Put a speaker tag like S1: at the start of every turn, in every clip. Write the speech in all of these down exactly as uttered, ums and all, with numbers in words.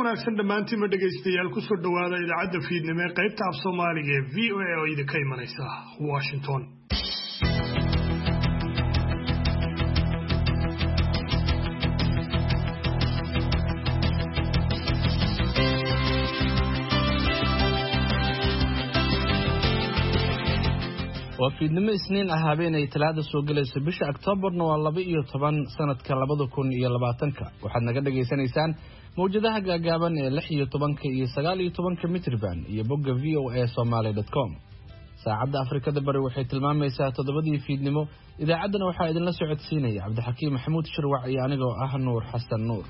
S1: wanaagsan dhamaantiin ma dhageystayaal ku soo dhawaada idaacadda fiidnimo ee qaybta af Soomaaliga ee V O A oo idinka imanaysa Washington.
S2: وفيدنما إسنين أهابين أي ثلاثة سوقليس بش أكتوبر نوالبي iyo toban sanadka labada kun iyo labaatanka waxaad naga dhageysanaysaan mowjadaha gaagaaban ee lix iyo tobanka iyo sagaal iyo tobanka mitrban iyo bogga v o a somali dot com saacadda Afrikada bari waxay tilmaamaysaa toddobadii fiidnimo idaacaddana waxaa idinla socodsiinaya Cabdixakiim Maxamuud Shirwac iyo anigoo ah Nuur Xasan Nuur.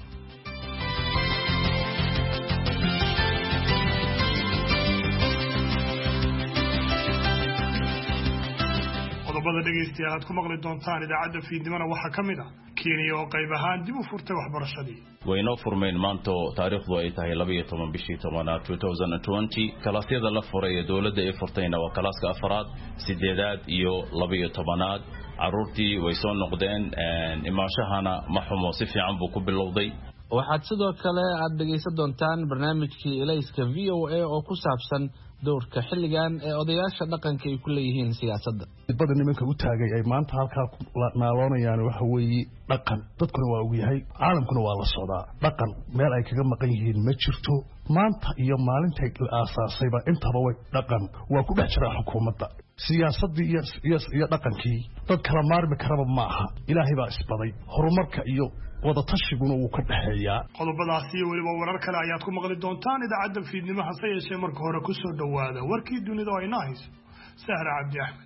S1: qodobada dhageystayaal aad ku maqli doontaan idaacadda fiidnimada waxaa ka mid ah Kenya oo qayb ahaan dib u furtay waxbarashadii
S3: wayno furmeen maanta taariikhdu ay tahay laba iyo toban bishii tobnaad twenty twenty kalaasyada la furay ee dawladda ay furtayna waa kalaaska afraad sideedaad iyo laba iyo tobanaad caruurtii way soo noqdeen imaashahana ma xumo si fiican buu ku bilowday.
S2: waxaad sidoo kale aad dhageysan doontaan barnaamijkii Ilayska V O A oo ku saabsan doorka xilligan ee odayaasha dhaqanka ay ku leeyihiin siyaasadda.
S4: Dibadda nimanka u taagay ay maanta halka naaloonayaan waxa weeye dhaqan dadkuna waa og yahay caalamkuna waa la socdaa dhaqan meel ay kaga maqan yihiin ma jirto maanta iyo maalinta la aasaasayba intaba way dhaqan waa ku dhex jira xukuumadda siyaasadda iyo iyo dhaqankii dad kala maarmi karaba ma aha ilaahay baa isbaday horumarka iyo wada tashiguna uu ka dhaxeeyaa.
S1: qodobadaasi iyo waliba warar kale ayaad ku maqli doontaan idaacadda fiidnimo hase yeeshee marka hore ku soo dhawaada warkii dunida oo inaa hayso Sahra Cabdi Axmed.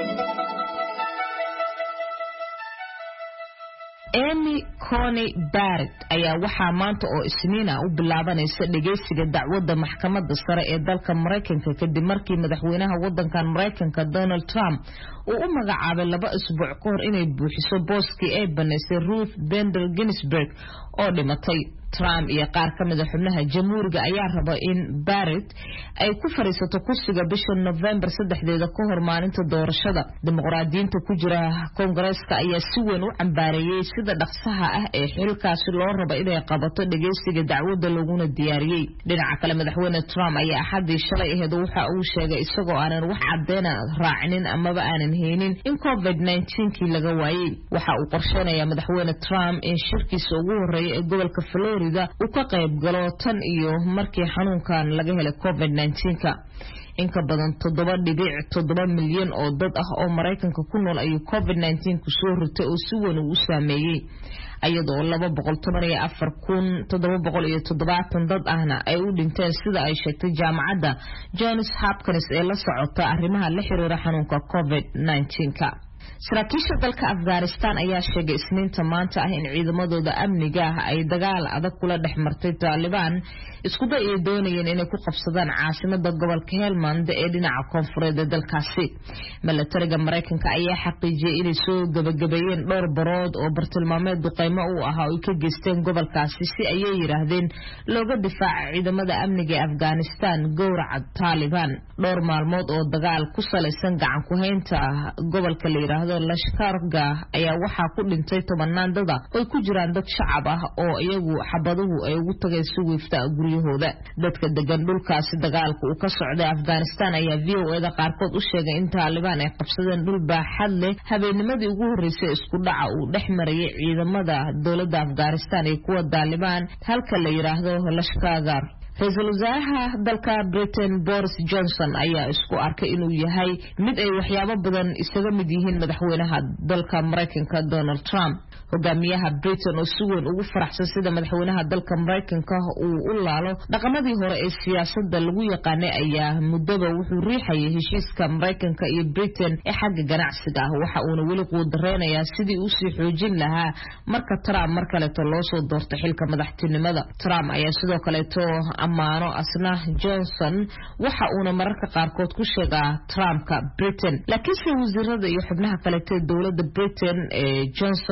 S5: Amy Coney Barrett ayaa waxaa maanta oo Isniina u bilaabanaysa dhageysiga dacwadda maxkamadda sare ee dalka Mareykanka kadib markii madaxweynaha waddankan Mareykanka Donald Trump uu u magacaabay laba isbuuc ka hor inay buuxiso booskii ay banaysay Ruth Bader Ginsburg oo dhimatay. Trump iyo qaar ka mid ah xubnaha jamhuuriga ayaa raba in Barrett ay ku fariisato kursiga bisha November saddexdeeda ka hor maalinta doorashada. Dimuqraadiyiinta ku jira Koongareeska ayaa si weyn u cambaareeyay sida dhaqsaha ah ee xilkaasi loo rabo inay qabato dhageysiga dacwadda laguna diyaariyay. Dhinaca kale madaxweyne Trump ayaa axadii shalay ahayd waxa uu sheegay isagoo aanan wax cadeyn raacinin amaba aanan haynin in COVID nineteen kii laga waayay. Waxa uu qorsheenayaa madaxweyne Trump in shirkiisa ugu horeeyay ee gobolka Florida uu ka qayb galo tan iyo markii xanuunkan laga helay COVID nineteen ka. in ka badan toddoba dhibic toddoba milyan oo dad ah oo Mareykanka ku nool ayuu COVID nineteen ku soo ritay oo si weyn u saameeyay ayadoo laba boqol toban iyo afar kun toddoba boqol iyo toddobaatan dad ahna ay u dhinteen sida ay sheegtay jaamacadda Johns Hopkins ee la socota arrimaha la xiriira xanuunka COVID nineteen ka. saraakiisha dalka Afghanistan ayaa sheegay Isniinta maanta ah in ciidamadooda amniga ah ay dagaal adag kula dhex martay Taliban isku day ay doonayeen inay ku qabsadaan caasimadda gobolka Helmand ee dhinaca koonfureed ee dalkaasi. Militariga Mareykanka ayaa xaqiijiyay inay soo gabagabeeyeen dhowr barood oo bartilmaameed duqeymo u ahaa oo ka geysteen gobolkaasi si ay yiraahdeen looga difaaco ciidamada amniga ee Afghanistan gowraca Taliban. dhowr maalmood oo dagaal ku saleysan gacan ku haynta gobolka la yiraahdo Lashkargah ayaa waxaa ku dhintay tobanaan dad ah oo ku jiraan dad shacab ah oo iyagu xabaduhu ay ugu tageen suuqyada guryahooda. dadka degan dhulkaasi dagaalku uu ka socday Afghanistan ayaa V O A da qaarkood u sheegay in Taliban ay qabsadeen dhul baaxad leh habeennimadii ugu horeysay isku dhaca uu dhex marayay ciidamada dawladda Afghanistan iyo kuwa Taliban halka la yiraahdo Lashkargah. Ra'iisul wasaaraha dalka Britain Boris Johnson ayaa isku arkay inuu yahay mid ay waxyaabo badan isaga mid yihiin madaxweynaha dalka Mareykanka Donald Trump. hogaamiyaha Britain oo si weyn ugu faraxsan sida madaxweynaha dalka Mareykanka uu u laalo dhaqamadii hore ee siyaasadda lagu yaqaanay ayaa muddaba wuxuu riixayay heshiiska Mareykanka iyo Britain ee xagga ganacsiga ah waxa uuna weli quudareynayaa sidii uu sii xoojin lahaa marka Trump mar kale loo soo doortay xilka madaxtinimada. Trump ayaa sidoo kale amaano asna Johnson waxa uuna mararka qaarkood ku sheegaa Trumpka Britain laakiin wasiirada iyo xubnaha kale ee dawladda Britain ee Johnson ayaa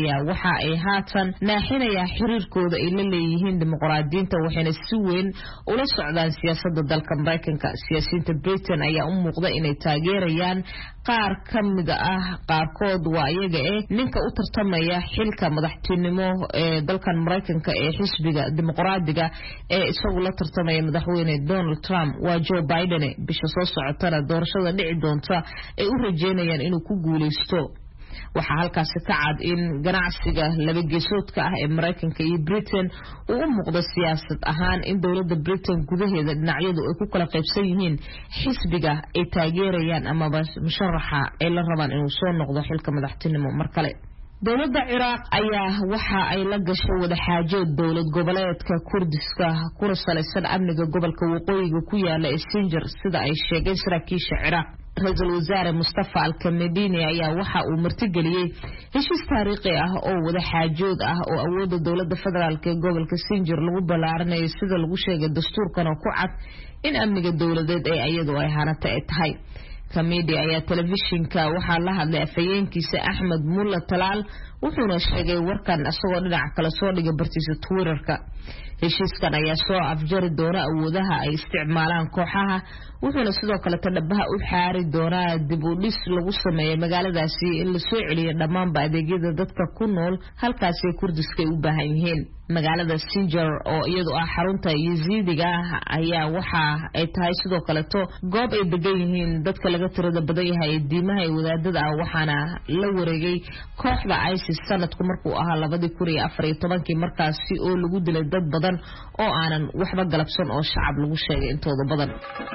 S5: ayaa waxa ay haatan naaxinaya xiriirkooda ay la leeyihiin dimuqraadiyiinta waxayna si weyn ula socdaan siyaasadda dalka Mareykanka. Siyaasiyiinta Britain ayaa u muuqda inay taageerayaan qaar ka mid ah qaarkood waa iyaga ee ninka u tartamaya xilka madaxtinimo ee dalkan Mareykanka ee xisbiga dimuqraadiga ee isagu la tartamaya madaxweyne Donald Trump waa Joe Biden. bisha soo socotana doorashada dhici doonta ay u rajeynayaan inuu ku guuleysto. waxaa halkaas ka cad in ganacsiga laba geesoodka ah ee Mareykanka iyo Britain uu u muuqdo siyaasad ahaan in dawladda Britain gudaheeda dhinacyadu ay ku kala qaybsan yihiin xisbiga ay taageerayaan ama musharaxa ay la rabaan inuu soo noqdo xilka madaxtinimo mar kale. dawladda Ciraaq ayaa waxa ay la gashay wada xaajood dawlad goboleedka Kurdiska kuna salaysan amniga gobolka waqooyiga ku yaala ee Sinjar sida ay sheegeen saraakiisha Ciraaq. Ra'iisul Wasaare Mustafa Al-Kamedini ayaa waxa uu martigeliyay heshiis taariikhi ah oo wada xaajood ah oo awoodda dawladda federaalka ee gobolka Sinjar lagu ballaarinayo sida lagu sheegay dastuurkan oo ku cad in amniga dawladeed ee iyadu ay hanata ay tahay. Kamedi ayaa telefishinka waxaa la hadlay afayeenkiisa Axmed Mulla Talaal wuxuuna sheegay warkan asagoo dhinaca kala soo dhigay bartiisa Twitterka. heshiiskan ayaa soo afjari doona awoodaha ay isticmaalaan kooxaha wuxuuna sidoo kale tadhabaha u xaari doonaa dib u dhis lagu sameeyay magaaladaasi in la soo celiyo dhammaan adeegyada dadka ku nool halkaas ee Kurdiska u baahan yihiin. magaalada Sinjar oo iyadu ah xarunta Yazidiga ayaa waxa ay tahay sidoo kale to goob ay degan yihiin dadka laga tirada badan yahay diimaha ee wadaadada ah waxaana la wareegay kooxda ISIS sanadku markuu ahaa laba kun iyo afar iyo toban markaasi oo lagu dilay dad badan oo aanan waxba galabsan oo shacab lagu sheegay intooda badan.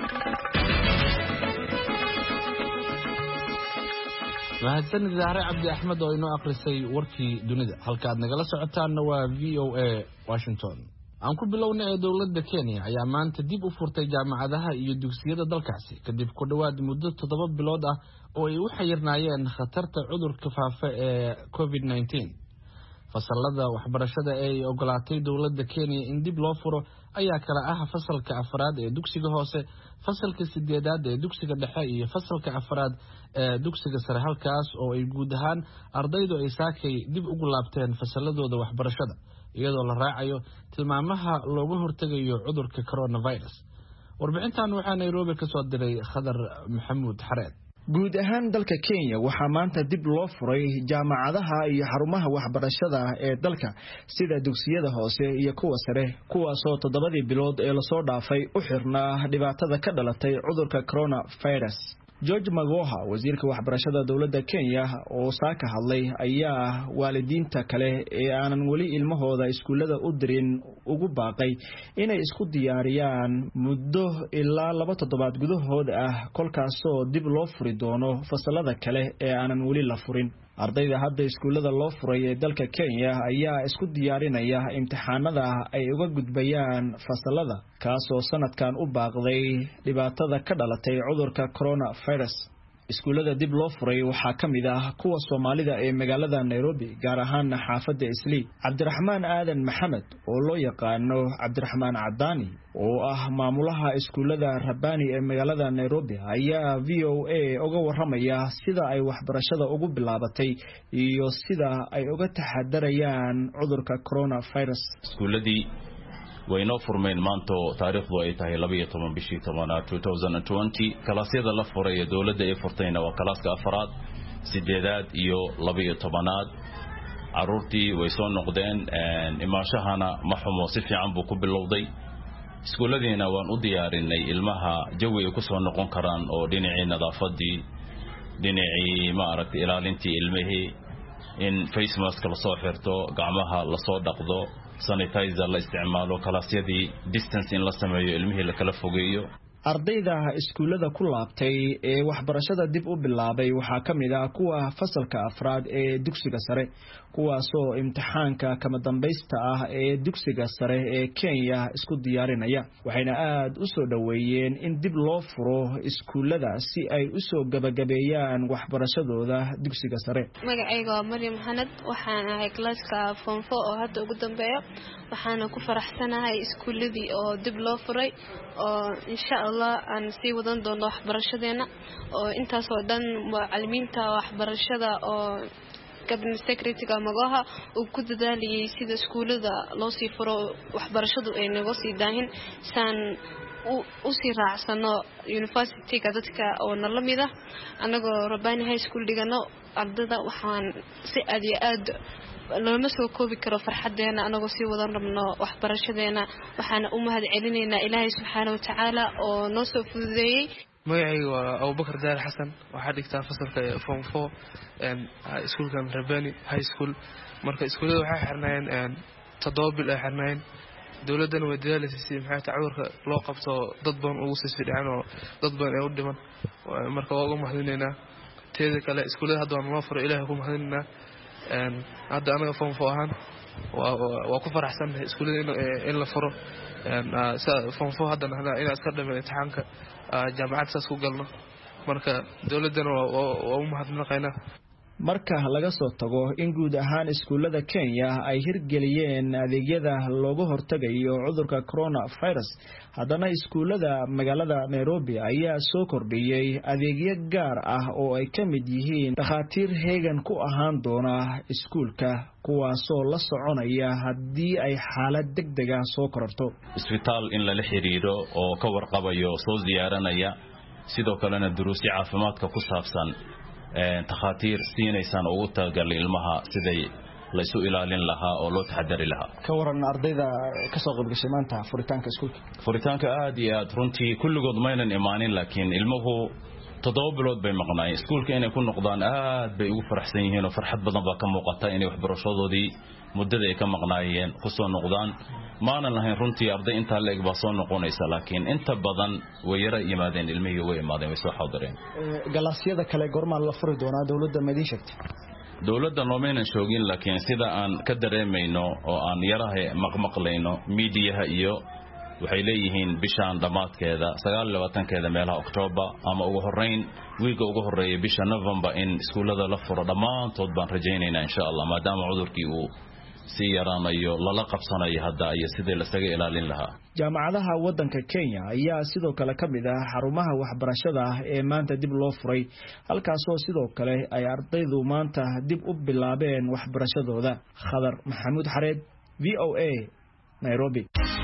S2: mahadsan Zahra Cabdi Axmed oo inoo akhrisay warkii dunida halka aad nagala socotaan waa V O A Washington. aan ku bilownay dawladda Kenya ayaa maanta dib u furtay jaamacadaha iyo dugsiyada dalkaasi kadib ku dhawaad muddo toddoba bilood ah oo ay u xayirnaayeen khatarta cudurka faafa ee COVID nineteen. fasalada waxbarashada ee ogolaatay dawladda Kenya in dib loo furo ayaa kala ah fasalka afraad ee dugsiga hoose, fasalka sideedaad ee dugsiga dhexe iyo fasalka afraad ee dugsiga sare halkaas oo ay guud ahaan ardaydu ay saakay dib ugu laabteen fasaladooda waxbarashada iyadoo la raacayo tilmaamaha looga hortagayo cudurka coronavirus. warbixintan waxaa Nairobi ka soo diray Khadar Maxamuud Xareed.
S6: guud ahaan dalka Kenya waxaa maanta dib loo furay jaamacadaha iyo xarumaha waxbarashada ee dalka sida dugsiyada hoose iyo kuwa sare kuwaasoo toddobadii bilood ee la soo dhaafay u xirnaa dhibaatada ka dhalatay cudurka coronavirus. George Magoha wasiirka waxbarashada dawladda Kenya oo saaka hadlay ayaa waalidiinta kale ee aanan wali ilmahooda iskuulada u dirin ugu baaqay inay isku diyaariyaan muddo ilaa laba toddobaad gudahood ah kolkaasoo dib loo furi doono fasalada kale ee aanan wali la furin. ardayda hadda iskuulada loo furay ee dalka Kenya ayaa isku diyaarinaya imtixaanada ay uga gudbayaan fasalada kaasoo sanadkan u baaqday dhibaatada ka dhalatay cudurka coronavirus. iskuulada dib loo furay waxaa ka mid ah kuwa Soomaalida ee magaalada Nairobi gaar ahaan xaafadda Islii. Cabdiraxmaan Aadan Maxamed oo loo yaqaano Cabdiraxmaan Cadaani oo ah maamulaha iskuulada Rabani ee magaalada Nairobi ayaa V O A uga waramaya sida ay waxbarashada ugu bilaabatay iyo sida ay uga taxadarayaan cudurka coronavirus.
S3: iskuuladii wayno furmeen maanto taariikhdu ay tahay laba iyo toban bishii tobanaad twenty twenty kalaasyada la furay ee dawladda ay furtayna waa kalaaska afraad sideedaad iyo laba iyo tobanaad. caruurtii way soo noqdeen imaashahana ma xumo si fiican buu ku bilowday. iskuuladiina waan u diyaarinay ilmaha jawi ay ku soo noqon karaan oo dhinacii nadaafadii dhinacii ma aragtay ilaalintii ilmihii in face mask la soo xirto gacmaha la soo dhaqdo sanitizer la isticmaalo kalaasyadii distance in la sameeyo ilmihii la kala fogeeyo.
S6: ardayda iskuulada ku laabtay ee waxbarashada dib u bilaabay waxaa ka mid ah kuwa fasalka afraad ee dugsiga sare kuwaasoo imtixaanka kama dambaysta ah ee dugsiga sare ee Kenya isku diyaarinaya waxayna aad u soo dhaweeyeen in dib loo furo iskuulada si ay u soo gabagabeeyaan waxbarashadooda dugsiga sare.
S7: magacayga waa Maryam Xanad waxaan ahay classka form four oo hadda ugu dambeeyo waxaana ku faraxsanahay iskuuladii oo dib loo furay oo insha Allah aan sii wadan doono waxbarashadeena oo intaas oo dhan macallimiinta waxbarashada oo cabinet secretary magaha uu ku dadaaliyay sida iskuulada loo sii furo waxbarashadu ay naga sii daahin san u sii raacsano university-ga dadka oo nalamida anagoo Rabani High School dhigano ardada waxaan si aad iyo aad lama soo koobi karo farxadeena anagoo sii wadan rabno waxbarashadeena waxaan u mahad celinaynaa Ilaahay subhanahu wa ta'ala oo noo soo fududeeyay
S8: magacaygu waa Abubakar Daar Xasan waxa dhigtaa fasalka form four ee iskuulka Rabani High School marka iskuulada waxa xirnaayeen toddoba bil ay xirnaayeen dawladana way dadaalaysaa maxay tacawurka loo qabto dad badan ugu sii fidaan oo dad badan ay u dhiman marka waa ugu mahadinaynaa teeda kale iskuulada hadda waan loo furo Ilaahay ku mahadinaynaa een hadda anaga form four ahaan waa waa ku faraxsanahay iskuulada in la furo een form four hadda in iska dhameeyo imtixaanka jaamacad saas ku galno marka dawladana waa u mahadnaqaynaa
S6: marka laga soo tago in guud ahaan iskuulada Kenya ay hirgeliyeen adeegyada looga hortagayo cudurka coronavirus haddana iskuulada magaalada Nairobi ayaa soo kordhiyay adeegyo gaar ah oo ay ka mid yihiin dhakhaatiir heegan ku ahaan doona iskuulka kuwaasoo la soconaya haddii ay xaalad degdeg ah soo kororto
S3: isbitaal in la xiriiro oo ka warqabayo soo ziyaaranaya sidoo kalena duruusi caafimaadka ku saabsan takhaatiir siinaysan ugu talagalay ilmaha siday la isu ilaalin lahaa oo loo taxadari lahaa
S6: ka waran ardayda ka soo qayb gashay maanta furitaanka iskuulka
S3: furitaanka aad iyo aad runtii kulligood maynan imaanin laakiin ilmuhu toddoba bilood bay maqnaayeen iskuulka inay ku noqdaan aad bay ugu faraxsan yihiin oo farxad badan baa ka muuqata inay waxbarashadoodii muddada ay ka maqnaayeen ku soo noqdaan maanan lahayn runtii arday inta leeg baa soo noqonaysa laakiin inta badan way yara yimaadeen ilmihii way imaadeen way soo xaadireen
S6: galaasyada kale gormaan la furi doonaa dawladda Madin sheegtay
S3: dawladda noomaynan shoogin laakiin sida aan ka dareemayno oo aan yaraha maqmaqlayno meediyaha iyo waxay leeyihiin bishaan dhamaadkeeda sagaal iyo labaatan keeda meelaha October ama ugu horeyn wiiga ugu horeeyay bisha November in iskuulada la furo dhamaantood baan rajaynaynaa insha Allah maadaama cudurkii uu si yaraanayo lala qabsanayo hadda iyo sidii la isaga ilaalin lahaa
S6: jaamacadaha wadanka Kenya ayaa sidoo kale kamid ah xarumaha waxbarashada ee maanta dib loo furay halkaas oo sidoo kale ay ardaydu maanta dib u bilaabeen waxbarashadooda Khadar Maxamuud Xareed V O A Nairobi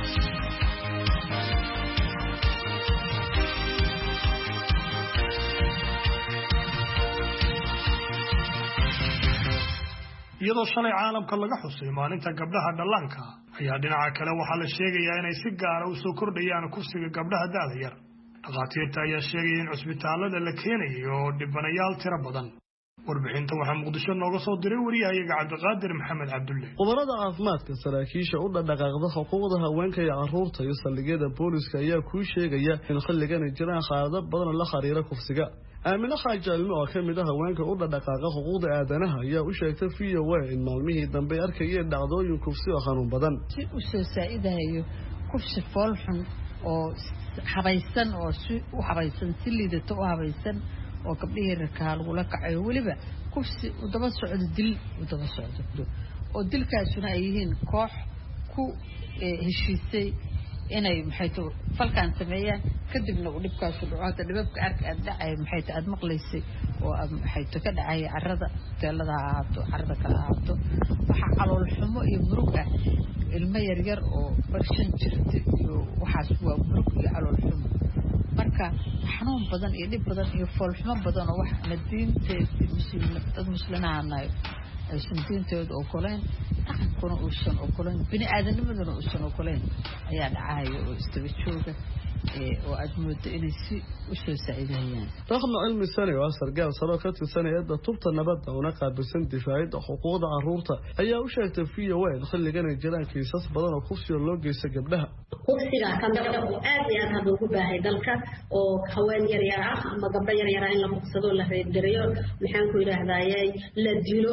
S1: iyadoo shalay caalamka laga xusay maalinta gabdhaha dhallaanka ayaa dhinaca kale waxaa la sheegayaa inay si gaar ah u soo kordhayaan kufsiga gabdhaha da'da yar dhakhaatiirta ayaa sheegaya in cusbitaalada la keenayo oo dhibanayaal tiro badan warbixinta waxaa muqdisho nooga soo diray wariyahayaga cabdiqaadir maxamed cabdulle
S9: khubarada caafimaadka saraakiisha u dhaqdhaqaaqda xuquuqda haweenka iyo carruurta iyo saldhigyada booliska ayaa kuu sheegaya in xilligan ay jiraan xaalado badan la xiriira kufsiga aamina xaaji cilmi oo ka mid ah haweenka u dhaqdhaqaaqa xuquuqda aadanaha ayaa u sheegtay V O A in maalmihii dambe arkayeen dhacdooyin kufsi oo xanuun badan
S10: si u soo saacidayo kufsi fool xun oo habaysan oo si u habaysan si liidato u habaysan oo gabdhihii rakaal lagula kacayo waliba kufsi u daba socdo dil u daba socdo oo dilkaasuna ay yihiin koox ku heshiisay inay maxay to falkan sameeyaan kadibna uu dhibkaas u dhaco hada dhibabka arka aad dhacay maxay ta aad maqlaysay oo maxay to ka dhacay carrada teelada ahaato carrada kala ahaato waxa calool xumo iyo murug ah ilmo yar yar oo barshan jirta iyo waxaas waa murug iyo calool xumo marka xanuun badan iyo dhib badan iyo fool xumo badan oo wax madiinteedii muslimada muslimiinta aysan diintooda ogoleen dhaqankuna uusan ogoleen bini'aadanimaduna uusan ogoleen ayaa dhacayo oo istaba jooga oo aad moodo inay si u soo saacidayaan
S9: raxma cilmi sane oo sargaal saro ka tirsan hay'adda tubta nabadda una qaabilsan difaacidda xuquuqda carruurta ayaa u sheegtay V O A in xilligan ay jiraan kiisas badan oo kufsi oo loo geysta gabdhaha
S11: kufsiga kan gabdha oo aad iyo aad hadda ugu baahay dalka oo haween yar yar ah ama gabdho yar yar in la fuqsado la reedareeyo maxaan ku yiraahdayay la dilo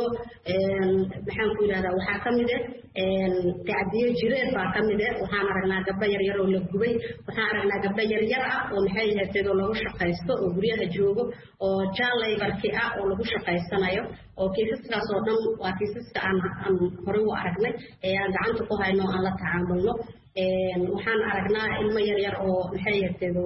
S11: maxaan ku yiraahdaa waxaa kamid ah tacdiyo jireed baa kamid ah waxaan aragnaa gabdho yar yar oo la gubay waxaan aragnaa gabdho yar yar ah oo maxay yahay lagu shaqaysto oo guryaha joogo oo child laborki ah oo lagu shaqaysanayo oo kiisaskaas oo dhan waa kiisaska aan aan hore u aragnay ee aan gacanta ku hayno aan la tacaamulno waxaan aragnaa ilmo yar yar oo maxay yahteedo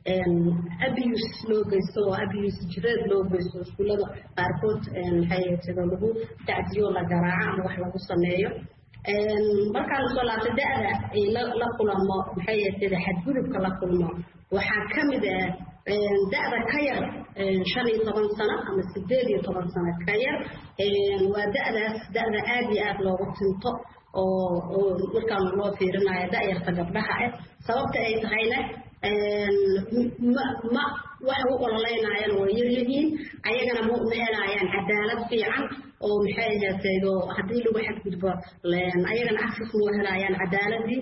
S11: abuse loo geysto oo abuse jireed loo geysto iskuullada qaarkood maxay yahteedo lagu tacdiyo la garaaco ama wax lagu sameeyo markaa lasoo laabta da-da ay la kulamo maxay yahteedo xadgudubka la kulmo waxaa ka mid ah da-da ka yar shan iyo toban sano ama sideed iyo toban sano ka yar waa da-daas da-da aada iyo aada loogu tinto oo oo markaan loo fiirinayo da-yarta gabdhaha ah sababta ay tahayna ma ma waxa u ololeynaayaan way yaryihiin ayagana ma helayaan cadaalad fiican oo maxay ahaataydo haddii lagu xadgudbo ayagana access ma helayaan cadaaladii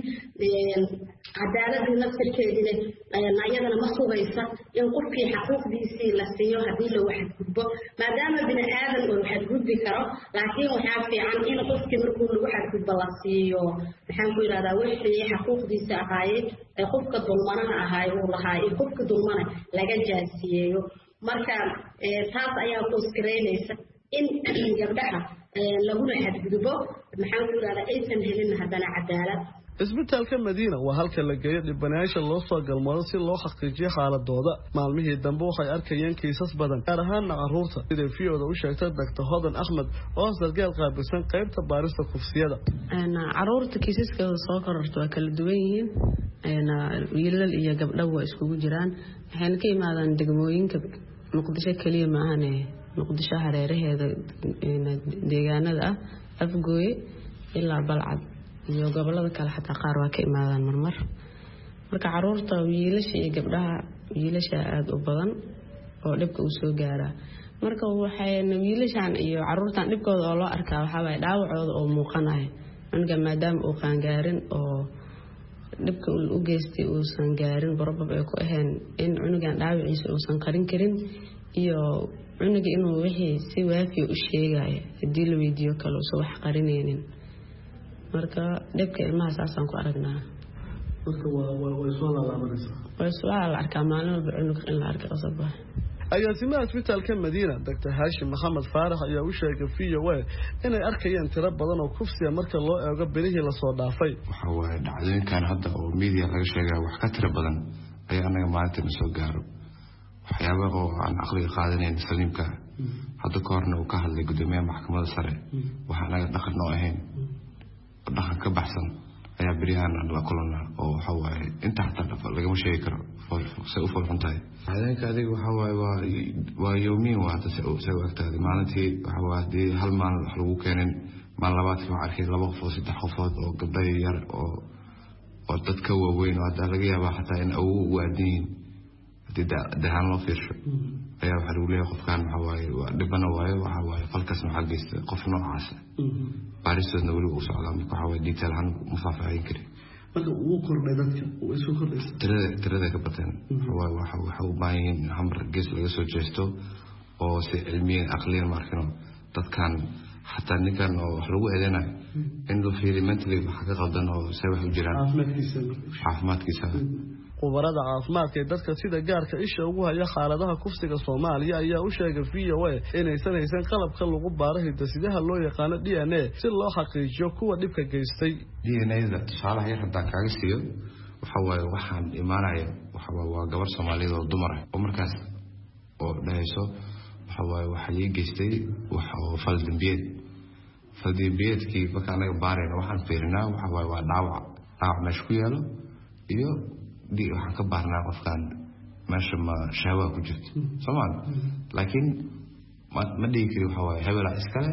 S11: cadaaladii naftirkeedina ayadana ma sugaysa in qofkii xaquuqdiisii la siiyo haddii lagu xadgudbo maadaama bini aadan uu xadgudbi karo laakiin waxaa fiican in qofkii markuu lagu xadgudbo la siiyo maxaan ku yidhahdaa wixii xaquuqdiisa ahaayey ee qofka dulmanaha ahaay uu lahaa iyo qofka dulmana laga jaasiyeeyo marka taas ayaa kuskaraynaysa in gabdhaha laguna xadgudbo maxaan ku yidhahdaa aysan helin haddana cadaalad
S9: isbitaalka Madiina waa halka la geeyo dhibanayaasha loo soo galmoodo si loo xaqiijiyo xaaladooda maalmihii dambe waxay arkayeen kiisas badan gaar ahaan carruurta sida fiyoda u sheegtay Doctor Hodan Ahmed oo sargaal qaabilsan qaybta baarista kufsiyada
S12: carruurta kiisaskooda soo kororto waa kala duwan yihiin wiilal iyo gabdho waa iskugu jiraan waxayna ka yimaadaan degmooyinka Muqdisho kaliya ma ahane Muqdisho hareeraheeda deegaanada ah Afgooye ilaa Balcad iyo gobolada kale xataa qaar waa ka imaadaan marmar marka carruurta wiilasha iyo gabdhaha wiilasha aad u badan oo dhibka uu soo gaara marka waxayna wiilashan iyo carruurtan dhibkooda oo loo arkaa waxa way dhaawacooda oo muuqanahay aniga maadaama uu qaan gaarin oo dhibka uu geystay uu san gaarin barabab ay ku ahayn in cunugan dhaawaciisa uu san qarin karin iyo cunuga inuu wixii si waafi u sheegay hadii la weydiiyo kale uu wax qarinaynin marka dhibka ilmaha saasaan ku aragnaa
S9: marka waa waa soo laabanaysa
S12: waa soo la arkaa maalin walba cunug in la arko qasaba
S9: agaasimaha isbitaalka Madiina Doctor Hashim Maxamed Faarax ayaa u sheegay V O A inay arkayeen tiro badan oo kufsiya marka loo eego bilihii la soo dhaafay
S13: waxa waa dhacdooyinkan hadda oo media laga sheegay wax ka tiro badan ayaa anaga maalinta soo gaaro waxyaabo oo aan aqliga qaadanayn saliimka hadda koorna uu ka hadlay gudoomiyaha maxkamadda sare waxa anaga dhaqan oo ahayn dhaqan ka baxsan ayaa bariyahan la kulana oo waxa waaye inta xataa lagama sheegi karo say u fulxuntahay habeenka adiga waxa waaye waa waa yoomiin waa hadda say u egtahay maalintii waxa waa haddii hal maalin wax lagu keenin maalin labaadkii waxaa arkay laba qofood saddex qofood oo gabdho yar oo oo dadka waaweyn oo hadda laga yaabaa xataa in awow u aadan yihiin haddii dahaan loo fiirsho ayaa waxaa lagu leeyahay qofkan waxa waaye waa dhibana waayo waxa waaye falkaasna waxaa geystay qof noocaasa baaristoodna weli uu socdaa marka waxaa waaye detail ahaan ma faahfaahin karin
S9: marka uu kordhay dadka uu isu kordhaysa
S13: tirada tirada ka bateen waxa waxa waxa u baahan yihiin hambar gees laga soo jeesto oo si cilmiyan aqliyan markano dadkan xataa ninkan oo wax lagu eedeynayo in la fiiriyo mentally waxa ka qaldan oo say wax u jiraan
S9: caafimaadkiisa
S13: caafimaadkiisa
S9: khubarada caafimaadka ee dadka sida gaarka isha ugu haya xaaladaha kufsiga Soomaaliya ayaa u sheegay V O A inaysan haysan qalabka lagu baaro hidda-sidaha loo yaqaan D N A si loo xaqiijiyo kuwa dhibka geystay
S13: D N A-da tusaalaha yar haddaan kaaga siiyo waxa waaye waxaan imaanaya waxa waa gabar Soomaaliyeed oo dumar ah oo markaas oo dhahayso waxa waaye waxa ii geystay waxa oo fal dambiyeed fal dambiyeedkii marka anaga baarayna waxaan fiirinaa waxa waaye waa dhaawac dhaawac meesha ku yaalo iyo dii waxaan ka baarnaa qofkan meesha ma shahwa ku jirto Soomaali laakiin ma dhigi kari waxa waaye hebela iskale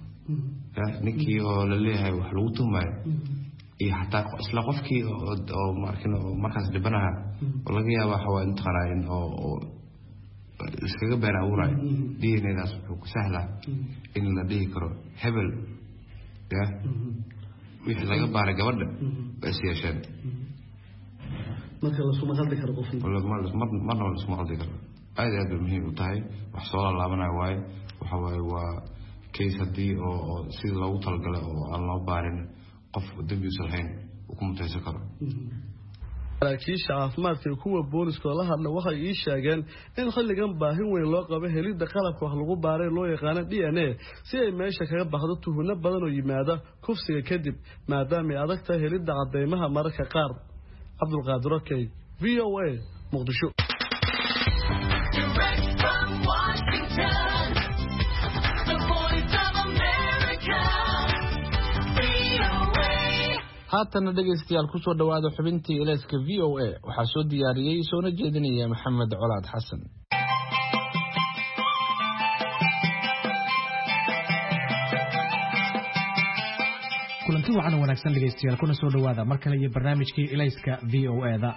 S13: ninkii oo la leeyahay wax lagu tumayo iyo xataa isla qofkii oo markino markaas dhibanaha oo laga yaabo waxa waaye intaqanaa in oo iskaga been abuurayo D N A-daas wuxuu ku sahlaa in la dhihi karo hebel ya wixii laga baaray gabadha ba is yeesheen
S9: marka la soo maqaldi karo qofkii
S13: wala ma ma ma soo maqaldi karo aad aad muhiim u tahay wax soo laabanayo waay waxa waaye waa case hadii oo sida loogu talagalay oo aan loo baarin qof dambi u sahayn uu ku mutaysan karo
S9: saraakiisha caafimaadka iyo kuwa booliska la hadla waxay ii sheegeen in xilligan baahin weyn loo qabo helidda qalabka wax lagu baaray loo yaqaano D N A si ay meesha kaga baxdo tuhunno badan oo yimaada kufsiga kadib maadaama ay adag tahay helidda cadeymaha mararka qaar. Cabdulqaadir Okey, V O A, Muqdisho.
S2: haatana dhegaystayaal ku soo dhawaada xubintii ilayska V O A waxaa soo diyaariyey soona jeedinaya Maxamed Colaad Xasan.
S14: kulanti wacan wanaagsan dhegaystayaal kuna soo dhawaada mar kale iyo barnaamijkii ilayska V O A da.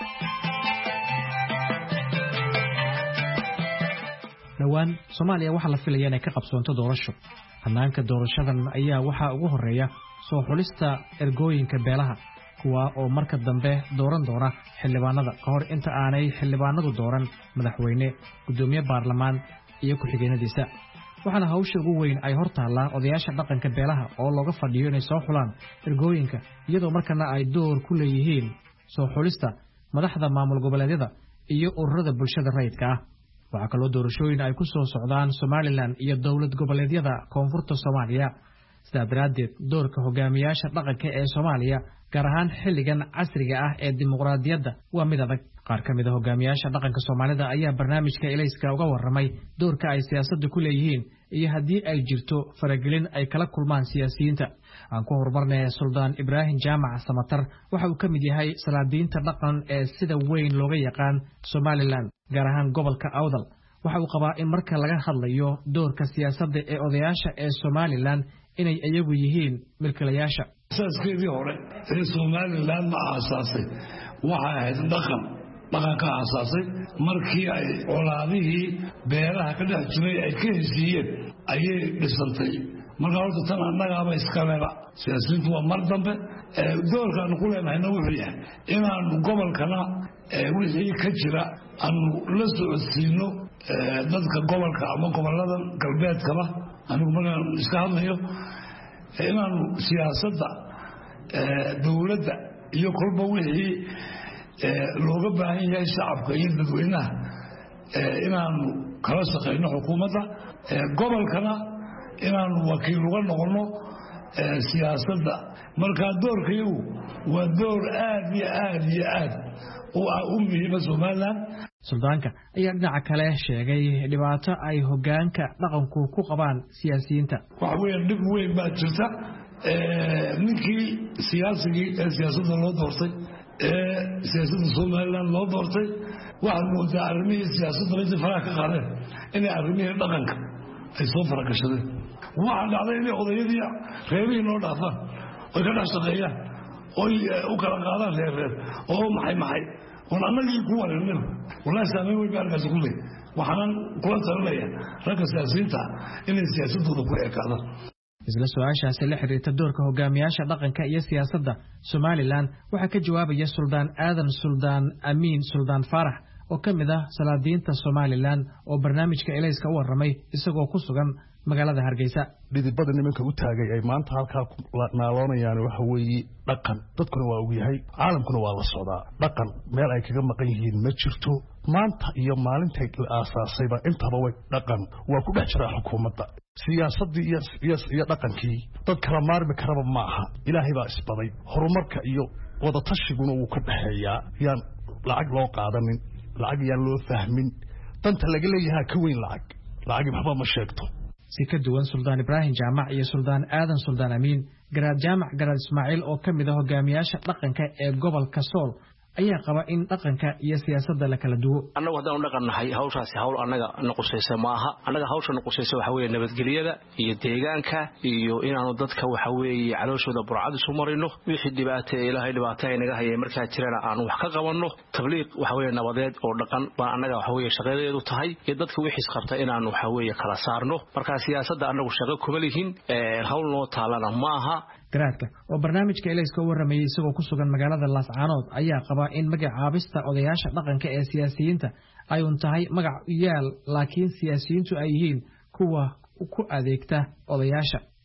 S14: dhawaan Soomaaliya waxaa la filayaa inay ka qabsoonto doorasho. Hannaanka doorashadan ayaa waxaa ugu horeeya soo xulista ergooyinka beelaha kuwa oo marka dambe dooran doona xildhibaanada ka hor inta aanay xildhibaanadu dooran madaxweyne, gudoomiye baarlamaan iyo ku-xigeenadiisa. waxaana hawsha ugu weyn ay hortaallaa odayaasha dhaqanka beelaha oo looga fadhiyo inay soo xulaan ergooyinka iyadoo markana ay door ku leeyihiin soo xulista madaxda maamul goboleedyada iyo ururada bulshada rayidka ah. waxaa kaloo doorashooyin ay ku soo socdaan Somaliland iyo dowlad goboleedyada koonfurta Soomaaliya. sidaa daraaddeed doorka hogaamiyaasha dhaqanka ee Soomaaliya gaar ahaan xilligan casriga ah ee dimuqraadiyadda waa mid adag. qaar ka mid ah hogaamiyaasha dhaqanka Soomaalida ayaa barnaamijka ilayska uga warramay doorka ay siyaasadda ku leeyihiin iyo haddii ay jirto faragelin ay kala kulmaan siyaasiyiinta. aan ku horumarnay Suldaan Ibraahim Jaamac Samatar waxa uu ka mid yahay salaadiinta dhaqan ee sida weyn looga yaqaan Somaliland gaar ahaan gobolka Awdal. waxa uu qabaa in marka laga hadlayo doorka siyaasadda ee odayaasha ee Somaliland inay iyagu yihiin milkiilayaasha.
S15: asaaskeedii hore ee Somaliland ma aasaasay waxa ahayd dhaqan dhaqanka aasaasay markii ay colaadihii beelaha ka dhex jiray ay ka heshiiyeen ayay dhisantay. marka horta tan annagaaba iskaleba siyaasiyiintu waa mar dambe doorkaanu ku leenahayna wuxuu yahay inaanu gobolkana wixii ka jira aanu la socodsiino dadka gobolka ama goboladan galbeedkaba anigu markaan iska hadlayo inaanu siyaasadda dowladda iyo kolba wixii looga baahan yahay shacabka iyo dadweynaha inaanu kala shaqayno xukuumadda gobolkana inaanu wakiil uga noqono siyaasadda. markaa doorkayagu waa door aad iyo aad iyo aad u muhiima Somaliland.
S14: suldaanka ayaa dhinaca kale sheegay dhibaato ay hogaanka dhaqanku ku qabaan siyaasiyiinta.
S15: waxa weeyaan dhib weyn baa jirta ninkii siyaasigii ee siyaasadda loo doortay ee siyaasadda Somaliland loo doortay waxaad moodaa arrimihii siyaasadda inay faraha ka qaadeen inay arrimihii dhaqanka ay soo faragashadeen. waxaa dhacday inay odayadii reerihii noo dhaafaan oy ka dhex shaqeeyaan oy u kala qaadaan reer reer oo maxay maxay oon annagii ku wareernina wallahi saameyn weyn baa arkaasi ku leey. waxaanan kula talinaya ragga siyaasiyiinta inay siyaasadooda ku ekaadaan.
S14: isla su-aashaasi la xiriirta doorka hogaamiyaasha dhaqanka iyo siyaasadda Somaliland waxaa ka jawaabaya Suldaan Aadan Suldaan Amiin Suldaan Faarax oo ka mid ah salaadiinta Somaliland oo barnaamijka ilayska u warramay isagoo ku sugan magaalada Hargeysa.
S4: dhidibada nimanka u taagay ay maanta halkaa naaloonayaan waxa weeye dhaqan dadkuna waa og yahay caalamkuna waa la socdaa. dhaqan meel ay kaga maqan yihiin ma jirto. maanta iyo maalintay la aasaasayba intaba way dhaqan waa ku dhex jira xukuumadda. siyaasaddii iyo dhaqankii dad kala maarmi karaba ma aha. ilaahay baa isbaday. horumarka iyo wadatashiiguna wuu ka dhexeeyaa. yaan lacag loo qaadanin, lacag yaan loo fahmin. danta laga leeyahaa ka weyn lacag lacagi waxba ma sheegto.
S14: si ka duwan Suldaan Ibraahim Jaamac iyo Suldaan Aadan Suldaan Amiin, Garaad Jaamac Garaad Ismaaciil oo ka mid ah hogaamiyaasha dhaqanka ee gobolka Sool ayaa qaba in dhaqanka iyo siyaasadda la kala duwo.
S16: annagu haddaan u dhaqannahay hawshaasi hawl annaga nuqusaysa ma aha. annaga hawsha nuqusaysa waxa weeye nabadgelyada iyo deegaanka iyo inaanu dadka waxa weeye calooshooda burcad isu marino wixii dhibaato ee ilaahay dhibaato ay naga hayay markaa jirana aanu wax ka qabanno. tabliiq waxa weeye nabadeed oo dhaqan baan annaga waxa weeye shaqadeedu tahay iyo dadka wixii isqabta inaanu waxa weeye kala saarno. markaa siyaasadda annagu shaqo kuma lihin hawl noo taalana ma aha.
S14: garaadka oo barnaamijka ilayska u warramayay isagoo ku sugan magaalada Laascaanood ayaa qaba in magacaabista odayaasha dhaqanka ee siyaasiyiinta ay un tahay magac yaal laakiin siyaasiyiintu ay yihiin kuwa ku adeegta odayaasha.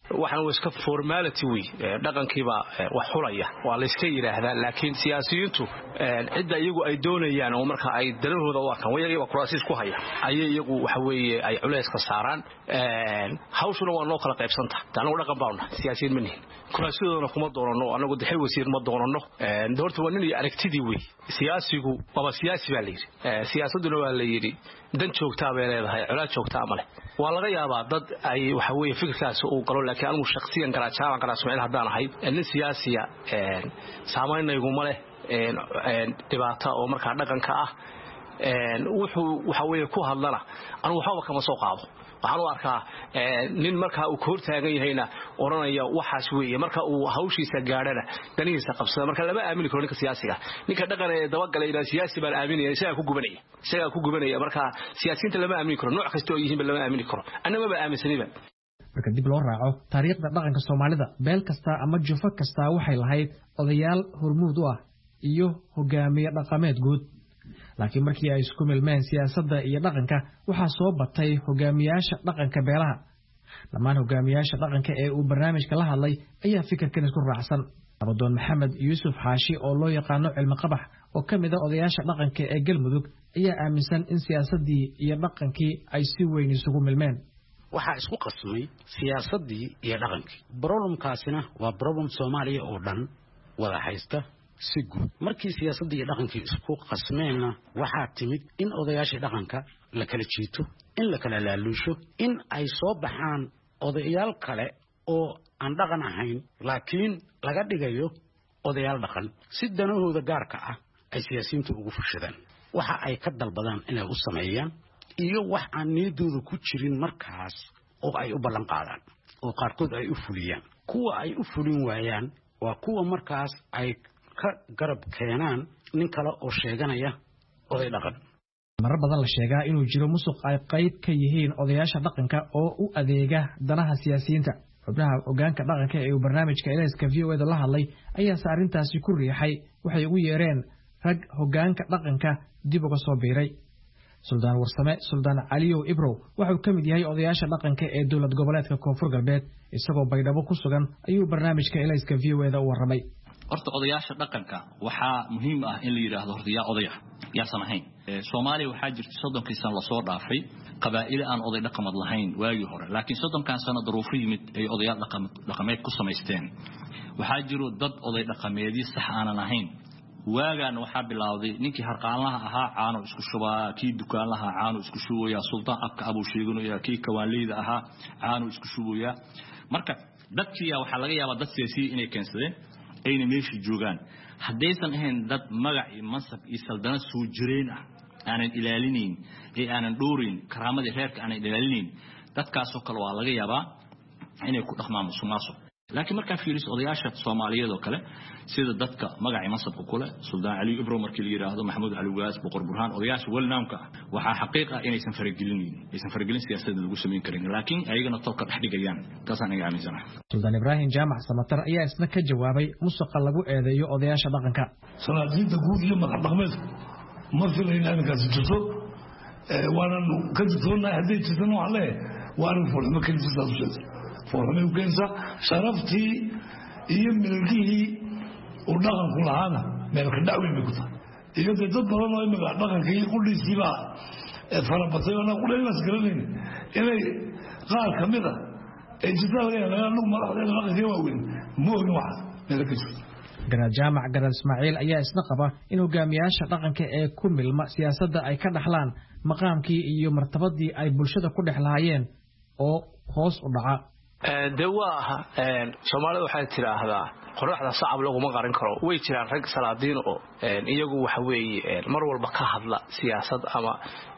S16: waxaan waa iska formality way dhaqankiiba wax xulaya waa la iska yiraahdaa laakiin siyaasiyiintu cidda iyagu ay doonayaan oo marka ay dalahooda u arkaan way iyagu kuraasiis ku haya ayay iyagu waxa weeye ay culays ka saaraan hawshuna waa noo kala qaybsanta anagu dhaqan baawna siyaasiyiin ma nihin kuraasidooda kuma doonano anagu daxay wasiir ma doonano doorta waa nin iyo aragtidii way siyaasigu waa siyaasi baa leeyahay siyaasaduna waa leeyahay dan joogtaa bay leedahay culays joogtaa ma leh waa laga yaabaa dad ay waxa weeye fikirkaas uu galo laakiin anigu shakhsiyan garaajaan garaasmeel hadaan ahay nin siyaasiya ee saameynaygu ma leh ee dhibaato oo marka dhaqanka ah ee wuxuu waxa weeye ku hadlana anigu waxba kama soo qaado waxaan u arkaa nin marka uu koor taagan yahayna oranaya waxaas weeye marka uu hawshiisa gaadhana danihiisa qabsada marka lama aamini karo ninka siyaasiga ninka dhaqan ee daba galay ilaa siyaasi baan aaminaya isaga ku gubanaya isaga ku gubanaya marka siyaasiyiinta lama aamini karo nooc kasta oo yihiin lama aamini karo anama ba aaminsaniba
S14: marka dib loo raaco taariikhda dhaqanka Soomaalida beel kasta ama jufo kasta waxay lahayd odayaal hormuud u ah iyo hogaamiye dhaqameed guud laakiin markii ay isku milmeen siyaasadda iyo dhaqanka waxa soo batay hogaamiyaasha dhaqanka beelaha dhammaan hogaamiyaasha dhaqanka ee uu barnaamijka la hadlay ayaa fikirkan isku raacsan Abadoon Maxamed Yuusuf Xaashi oo loo yaqaano cilmi qabax oo kamid ah odayaasha dhaqanka ee Galmudug ayaa aaminsan in siyaasaddii iyo dhaqankii ay si weyn isugu milmeen
S17: waxa isku qasmay siyaasaddii iyo dhaqankii problemkaasina waa problem Soomaaliya oo dhan wada haysta si guud markii siyaasadda iyo dhaqankii isku qasmeena waxaa timid in odayaasha dhaqanka la kala jiito in la kala laaluusho in ay soo baxaan odayaal kale oo aan dhaqan ahayn laakiin laga dhigayo odayaal dhaqan si danahooda gaarka ah ay siyaasiyiintu ugu fushadaan waxa ay ka dalbadaan inay u sameeyaan iyo wax aan niyadooda ku jirin markaas oo ay u ballan qaadaan oo qaarkood ay u fuliyaan kuwa ay u fulin waayaan waa kuwa markaas ay ka garab keenaan nin kale oo sheeganaya oday dhaqan
S14: marar badan la sheegaa inuu jiro musuq ay qayb ka yihiin odayaasha dhaqanka oo u adeega danaha siyaasiyiinta xubnaha ogaanka dhaqanka ee barnaamijka Eleyska V O A da la hadlay ayaa saarintaasi ku riixay waxay ugu yeereen rag hogaanka dhaqanka dib uga soo biiray Suldaan Warsame Suldaan Caliyow Ibrow wuxuu ka mid yahay odayaasha dhaqanka ee dowlad goboleedka Koonfur Galbeed isagoo Baydhabo ku sugan ayuu barnaamijka Eleyska V O A da u waramay
S18: horta odayaasha dhaqanka waxaa muhiim ah in la yiraahdo horta yaa odaya yaa sanahayn Soomaaliya waxaa jirta soddonkii sano la soo dhaafay qabaa'il aan oday dhaqamad lahayn waagii hore laakiin soddonkan sano duruufo yimid ay odayaal dhaqameed ku samaysteen waxaa jiro dad oday dhaqameedii sax aan ahayn waagaan waxaa bilowday ninkii harqaanlaha ahaa caano isku shubaa kii dukaanlaha caano isku shubaya sultaan abka abu sheeganaya kii kawaanleyda ahaa caano isku shubaya marka dadkii waxa laga yaabaa dad siyaasi inay keensadeen ayna meeshii joogaan haddaysan ahayn dad magac iyo mansab iyo saldanad soo jireen ah aanan ilaalinayn ee aanan dhoorin karaamadii reerka aanan ilaalinayn dadkaasoo kale waa laga yaabaa inay ku dhaqmaan musuqmaasuq laakiin marka fiiriso odayaasha Soomaaliyeed oo kale sida dadka magac iyo mansabka kule Suldaan Cali Ibro markii la yiraahdo Maxamuud Cali Waas Boqor Burhaan odayaasha walnaamka waxa xaqiiq ah inaysan faragelinin aysan faragelin siyaasadda lagu sameyn karin laakiin ayagana tolka dhex dhigayaan taasaan ay aaminsanahay
S14: Suldaan Ibrahim Jaamac Samatar ayaa isna ka jawaabay musuqa lagu eedeeyo odayaasha dhaqanka
S15: salaadiinta guud iyo madax dhaqameedka ma filayna inkaas jirto waana ka jirtoona haddii jirtana wax leh waana furmo ka jirto furmo keensa sharaftii iyo milkihii uu dhaqanku lahaana meel ka dhacweyn bay ku tahay iyo dad badan oo imika dhaqanka iyo qudhiisiiba farabatay oo aan qudhaynas garanayn inay qaar ka mid ah ee jirta laga yaabaa lagu madaxda dhaqanka waaweyn ma ogin waxa meel ka jirto
S14: Garaad Jaamac Garaad Ismaaciil ayaa isna qaba in hogaamiyaasha dhaqanka ee ku milma siyaasadda ay ka dhaxlaan maqaamkii iyo martabadii ay bulshada ku dhexlaayeen oo hoos u dhaca
S16: dawaa Soomaalidu waxay tiraahdaa qorraxda sacab lagu qarin karo way jiraan rag salaadiin oo iyagu waxa weeye mar walba ka hadla siyaasad ama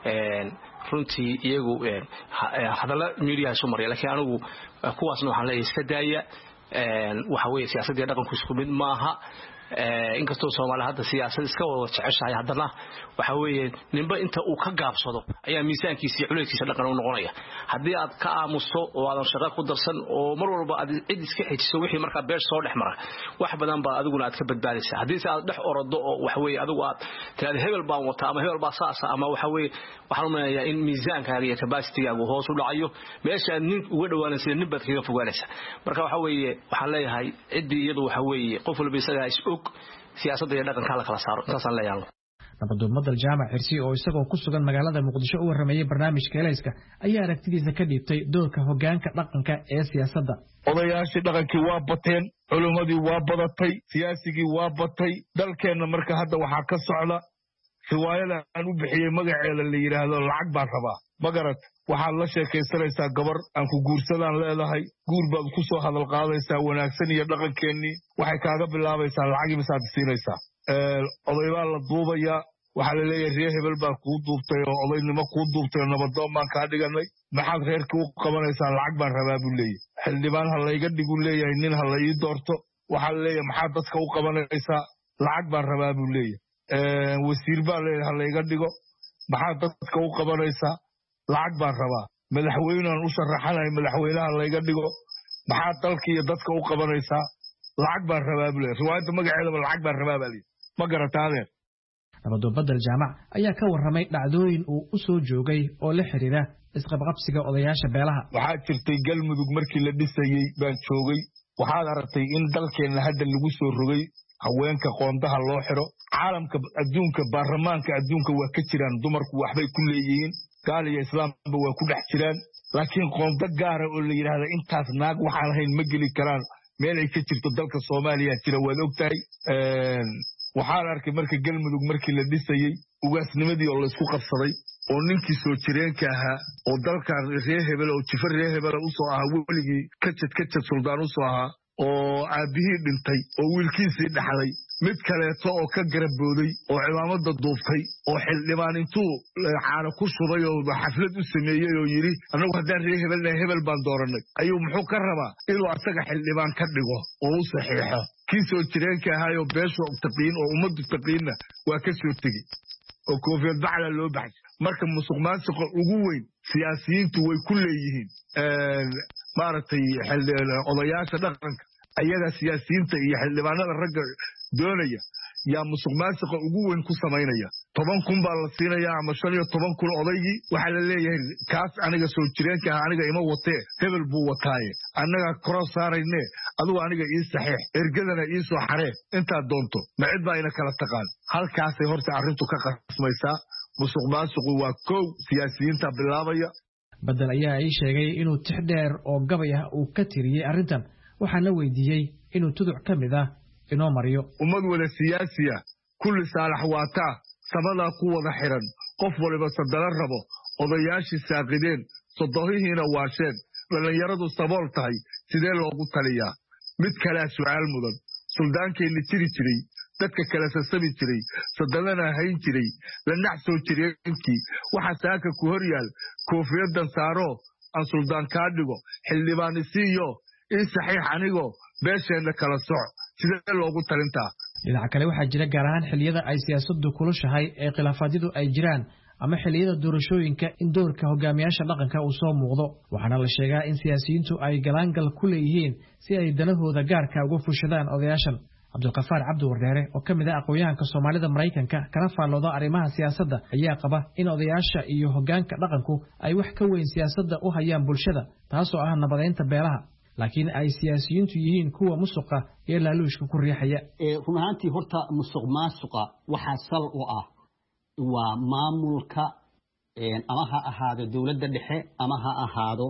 S16: runtii iyagu hadalla media soo maray laakiin anigu kuwaasna waxaan leeyahay iska daaya waxa weeye siyaasadda dhaqanku isku mid maaha inkastoo Soomaali hadda siyaasad iska wada jeceshahay haddana waxa weeye ninba inta uu ka gaabsado ayaa miisaankiisa iyo culayskiisa dhaqan u noqonaya haddii aad ka aamusto oo aad shaqo ku darsan oo mar walba aad cid iska xijiso wixii marka beer soo dhex mara wax badan baa adiguna aad ka badbaadaysaa haddii aad dhex orado oo waxa weeye adigu aad tiraahdo hebel baan wata ama hebel baa saasa ama waxa weeye waxa la meenayaa in miisaankaaga iyo capacity-gaagu hoos u dhacayo meesha aad nin uga dhawaanaysa nin baad kaga fogaanaysa marka waxa weeye waxa leeyahay cidii iyadu waxa weeye qof walba isaga is og siyaasadda iyo dhaqanka la kala saaro taas aan leeyahay
S14: nabadoomadal jaamac xirsi oo isagoo ku sugan magaalada muqdisho u waramayay barnaamijka Elayska ayaa aragtidiisa ka dhiibtay doorka hoggaanka dhaqanka ee siyaasadda
S19: odayaashii dhaqankii waa bateen culimadii waa badatay siyaasigii waa batay dalkeenna marka hadda waxaa ka socda riwaayada aan u bixiyey magaceeda la yidhaahdo lacag baan rabaa magarat waxaad la sheekaysanaysaa gabar aan ku guursadaan leedahay guur baad ku soo hadal qaadaysaa wanaagsan iyo dhaqankeennii waxay kaaga bilaabaysaa lacagii misaad siinaysaa oday baa la duubayaa waxaa la leeyahay reer hebel baa kuu duubtay oo odaynimo kuu duubtay oo nabadoon baan kaa dhiganay maxaad reerkii u qabanaysaa lacag baan rabaa buu leeyahay xildhibaan ha layga dhigu leeyahay nin ha la ii doorto waxaa la leeyahay maxaad dadka u qabanaysaa lacag baan rabaa buu leeyahay wasiir baa leeyahay ha layga dhigo maxaad dadka u qabanaysaa lacag baan rabaa madaxweynean u sharaxanahay madaxweynaha layga dhigo maxaad dalka iyo dadka u qabanaysaa lacag baan rabaa buu leeyahay riwaayadda magaceedaba lacag baan rabaa baa leeyahay ma garataadeen
S14: nabadoonbadal jaamac ayaa ka warramay dhacdooyin uu u soo joogay oo la xiriira isqabqabsiga odayaasha beelaha
S19: waxaa jirtay galmudug markii la dhisayey baan joogay waxaad aragtay in dalkeenna hadda lagu soo rogay haweenka qoondaha loo xidho caalamka adduunka baarlamaanka adduunka waa ka jiraan dumarku waxbay ku leeyihiin gaal iyo islaamba waa ku dhex jiraan laakiin qoonda gaara oo la yidhaahda intaas naag waxaan ahayn ma geli karaan meel ay ka jirto dalka soomaaliya jira waad og tahay waxaan arkay marka galmudug markii la dhisayey ugaasnimadii oo laysku qabsaday oo ninkii soo jireenka ahaa oo dalkan reer hebel oo jifa reer hebela u soo ahaa weligii kajad kajad suldaan u soo ahaa oo aabbihii dhintay oo wiilkiisii dhaxlay mid kaleeto oo ka garabooday oo cimaamada duubtay oo xildhibaan intuu caano ku shubay oo xaflad u sameeyey oo yidhi annagu haddaan reer hebelnahay hebel baan doorannay ayuu muxuu ka rabaa inuu asaga xildhibaan ka dhigo oo u saxiixo kii soo jireenka ahaayoo beeshu taqiin oo ummaddu taqiinna waa ka soo tegi oo koofiyad bacla loo baxshay marka musuq maasuqa ugu weyn siyaasiyiintu way ku leeyihiin maaragtay odayaasha dhaqanka ayaga siyaasiyiinta iyo xildhibaanada ragga doonaya yaa musuq maasuqa ugu weyn ku samaynaya toban kun baa la siinayaa ama shan iyo toban kun odaygii waxaa la leeyahay kaas aniga soo jireenka ah aniga ima watee hebel buu wataaye annaga koro saaraynee adugu aniga ii saxiix ergadana ii soo xaree intaad doonto ma cid baa ina kala taqaan halkaasay horta arrintu ka qasmaysaa musuq maasuqu waa kow siyaasiyiinta bilaabaya
S14: badel ayaa ii sheegay inuu tix dheer oo gabay ah uu ka tiriyey arrintan waxaana weydiiyey inuu tuduc ka mid ah inoo mariyo
S19: ummad wada siyaasiya kulli saalax waataa sabadaa ku wada xiran qof waliba sadala rabo odayaashii saaqideen sodohihiina waasheen dhallinyaradu sabool tahay sidee loogu taliyaa mid kalea su'aal mudan suldaankeenna jiri jiray dadka kala sasabi jiray sadalana hayn jiray lanax soo jireenkii waxaa saaka ku hor yaal koofiyadan saaroo aan suldaan kaa dhigo xildhibaan isiiyo ii saxiix anigoo beesheenna kala soc sidee loogu talintaa
S14: dhinaca kale waxaa jira gaar ahaan xilliyada ay siyaasaddu kulushahay ee khilaafaadyadu ay jiraan ama xilliyada doorashooyinka in doorka hogaamiyaasha dhaqanka uu soo muuqdo waxaana la sheegaa in siyaasiyiintu ay galaangal ku leeyihiin si ay danahooda gaarka uga fushadaan odayaashan cabdulkafaar cabdi wardheere oo ka mid ah aqoon-yahanka soomaalida maraykanka kana faallooda arrimaha siyaasadda ayaa qaba in odayaasha iyo hoggaanka dhaqanku ay wax ka weyn siyaasadda u hayaan bulshada taasoo ah nabadeynta beelaha laakiin ay siyaasiyiintu yihiin kuwa musuqa iyo laaluushka ku riixaya
S20: run ahaantii horta musuq maasuqa waxaa sal u ah waa maamulka ama ha ahaado dowladda dhexe ama ha ahaado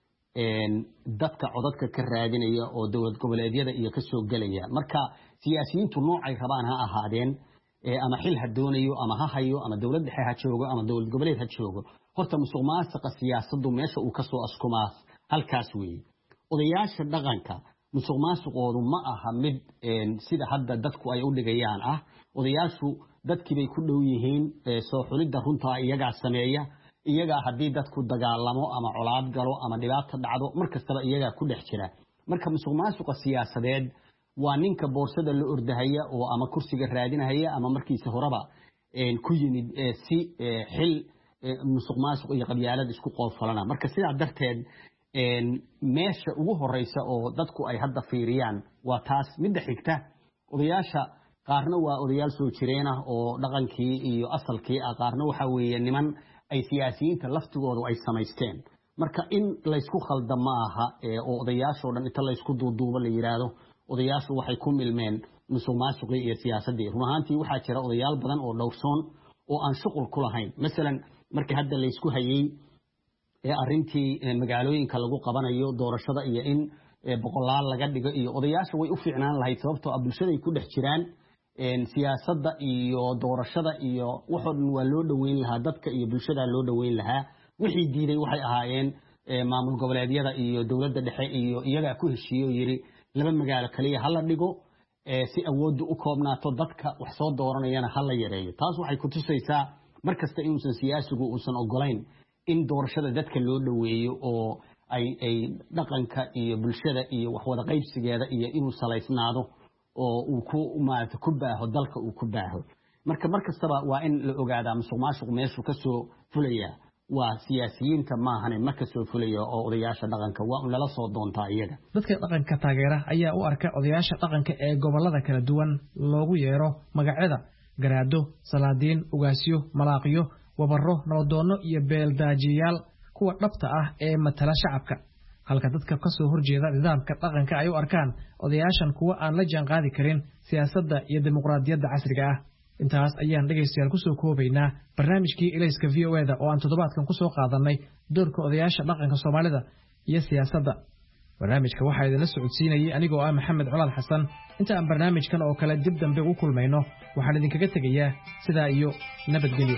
S20: dadka codadka ka raadinaya oo dowlad goboleedyada iyo ka soo gelaya marka siyaasiyiintu noocay rabaan ha ahaadeen ama xil ha doonayo ama ha hayo ama dowlad dhexe ha joogo ama dowlad goboleed ha joogo horta musuq maasuqa siyaasaddu meesha uu ka soo askumaa halkaas weeye odayaasha dhaqanka musuq maasuqoodu ma aha mid sida hadda dadku ay u dhigayaan ah odayaashu dadkii bay ku dhow yihiin soo xulidda runta iyagaa sameeya iyagaa haddii dadku dagaalamo ama colaad galo ama dhibaato dhacdo mar kastaba iyagaa ku dhex jira marka musuq maasuqa siyaasadeed waa ninka boorsada la ordahaya oo ama kursiga raadinahaya ama markiisa horeba ku yimid si xil musuq maasuq iyo qabyaalad isku qoofalana marka sidaa darteed meesha ugu horeysa oo dadku ay hadda fiiriyaan waa taas midda xigta odayaasha qaarna waa odayaal soo jireen ah oo dhaqankii iyo asalkii ah qaarna waxa weeye niman ay siyaasiyiinta laftigoodu ay samaysteen marka in la isku khaldan ma aha oo odayaasha dhan inta la isku duuduubo la yiraahdo odayaashu waxay ku milmeen musuq maasuqii iyo siyaasadii run ahaantii waxaa jira odayaal badan oo dhowrsoon oo aan shuqul ku lahayn masalan markii hadda la isku hayay ee arintii magaalooyinka lagu qabanayo doorashada iyo in boqolaal laga dhigo iyo odayaasha way u fiicnaan lahayd sababtoo ah bulshada ay ku dhex jiraan siyaasadda iyo doorashada iyo waxoo dhan waa loo dhoweyn lahaa dadka iyo bulshada loo dhoweyn lahaa wixii diiday waxay ahaayeen maamul goboleedyada iyo dowladda dhexe iyo iyaga ku heshiiyo yiri laba magaalo kaliya hala dhigo si awooddu u koobnaato dadka wax soo dooranayana hala yareeyo taas waxay ku tusaysaa markasta inuusan siyaasigu uusan ogolayn in doorashada dadka loo dhoweeyo oo ay ay dhaqanka iyo bulshada iyo wax wada qaybsigeeda iyo inuu salaysnaado oo uu ku maarta ku baaho dalka uu ku baaho marka markastaba waa in la ogaadaa musuq maasuq meeshu ka soo fulaya waa siyaasiyiinta maahane marka soo fulaya oo odayaasha dhaqanka waa in lala soo doontaa iyaga
S14: dadka dhaqanka taageera ayaa u arka odayaasha dhaqanka ee gobolada kala duwan loogu yeero magacyada garaado salaadiin ugaasyo malaaqyo wabaro nabadoono iyo beeldaajiyaal kuwa dhabta ah ee matala shacabka halka dadka ka soo horjeeda nidaamka dhaqanka ay u arkaan odayaashan kuwa aan la jaan qaadi karin siyaasadda iyo dimuqraadiyadda casriga ah intaas ayaan dhegaystayaal ku soo koobaynaa barnaamijkii ilayska v o e da oo aan toddobaadkan ku soo qaadanay doorka odayaasha dhaqanka Soomaalida iyo siyaasadda barnaamijka waxaa idinla socodsiinayay anigoo ah Maxamed Colaad Xasan inta aan barnaamijkan oo kale dib dambe u kulmayno waxaan idinkaga tegayaa sidaa iyo nabadgelyo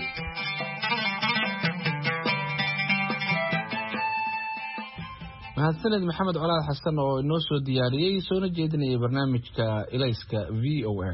S2: mahadsaned Maxamed Colaad Xasan oo inoo soo diyaariyay soo jeedinayay barnaamijka ilayska v o e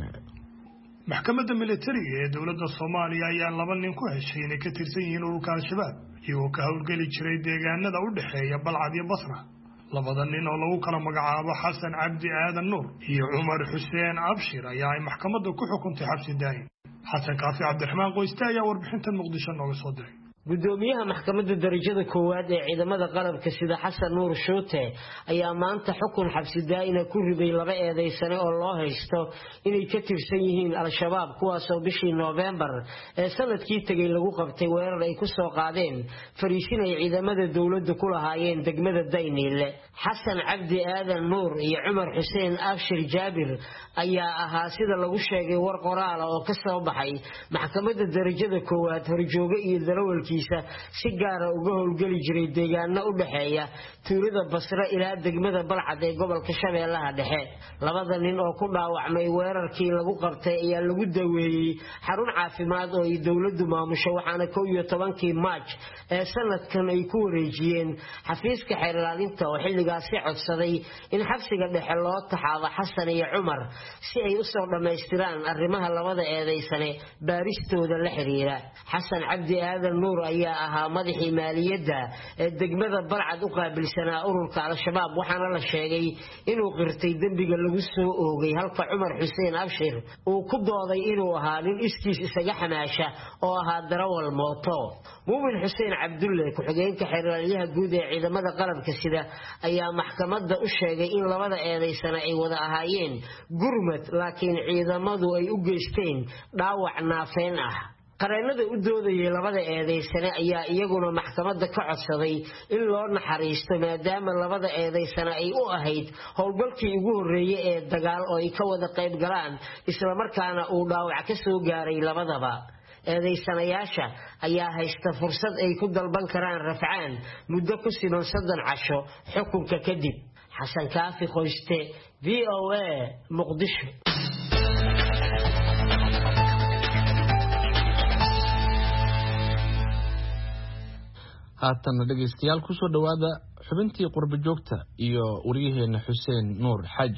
S1: maxkamadda militariga ee dowladda Soomaaliya ayaa laba nin ku heshay inay ka tirsan yihiin ururka Al-Shabaab iyagoo ka howlgeli jiray deegaanada u dhaxeeya Balcad iyo Basra labada nin oo lagu kala magacaabo Xasan Cabdi Aadan Nuur iyo Cumar Xuseen Abshir ayaa ay maxkamadda ku xukuntay xabsi daa'im Xasan Kaafi Cabdiraxmaan Qoyste ayaa warbixintan Muqdisho nooga soo diray
S21: gudoomiyaha maxkamadda darajada koowaad ee ciidamada qalabka sida Xasan Nuur Shoote ayaa maanta xukun xabsi daa'im ku riday laba eedeysane oo loo haysto inay ka tirsan yihiin Al-Shabaab kuwaas oo bishii November ee sanadkii tagay lagu qabtay weerar ay ku soo qaadeen fariisin ay ciidamada dawladda ku lahaayeen degmada Daynile Xasan Cabdi Aadan Nuur iyo Cumar Xuseen Abshir Jaabir ayaa ahaa sida lagu sheegay war qoraal oo ka soo baxay maxkamadda darajada koowaad horjooga iyo darawalkii si gaar ah uga howlgali jiray deegaano u dhaxeeya tuulada Basra ilaa degmada Balcad ee gobolka Shabeellaha Dhexe labada nin oo ku dhaawacmay weerarkii lagu qabtay ayaa lagu daweeyay xarun caafimaad oo ay dawladdu maamusho waxaana kow iyo tobankii March ee sanadkan ay ku wareejiyeen xafiiska xeer ilaalinta oo xilligaas codsaday in xabsiga dhexe loo taxaabo Xasan iyo Cumar si ay u soo dhameystiraan arrimaha labada eedeysane baaristooda la xiriira Xasan Cabdi Aadan Nuur ayaa ahaa madaxii maaliyadda ee degmada Balcad u qaabilsanaa ururka Al-Shabaab waxaana la sheegay inuu qirtay dambiga lagu soo oogay halka Cumar Xuseen Abshir uu ku dooday inuu ahaa nin iskiis isaga xamaasha oo ahaa darawal mooto Muumin Xuseen Cabdulle ku-xigeenka xeeraryaha guud ee ciidamada qalabka sida ayaa maxkamadda u sheegay in labada eedeysana ay wada ahaayeen gurmad laakiin ciidamadu ay u geysteen dhaawac naafeen ah qareenada u doodayay labada eedeysane ayaa iyaguna maxkamadda ka codsaday in loo naxariisto maadaama labada eedeysane ay u ahayd howlgalkii ugu horeeyay ee dagaal oo ay ka wada qayb galaan isla markaana uu dhaawac ka soo gaaray labadaba eedeysanayaasha ayaa haysta fursad ay ku dalban karaan rafcaan muddo ku siman soddon casho xukunka kadib Xasan Kaafi Qoyste V O A Muqdisho
S2: haatan dhageystayaal ku soo dhawaada xubintii qurba joogta iyo wariyaheena Xuseen Nuur Xaji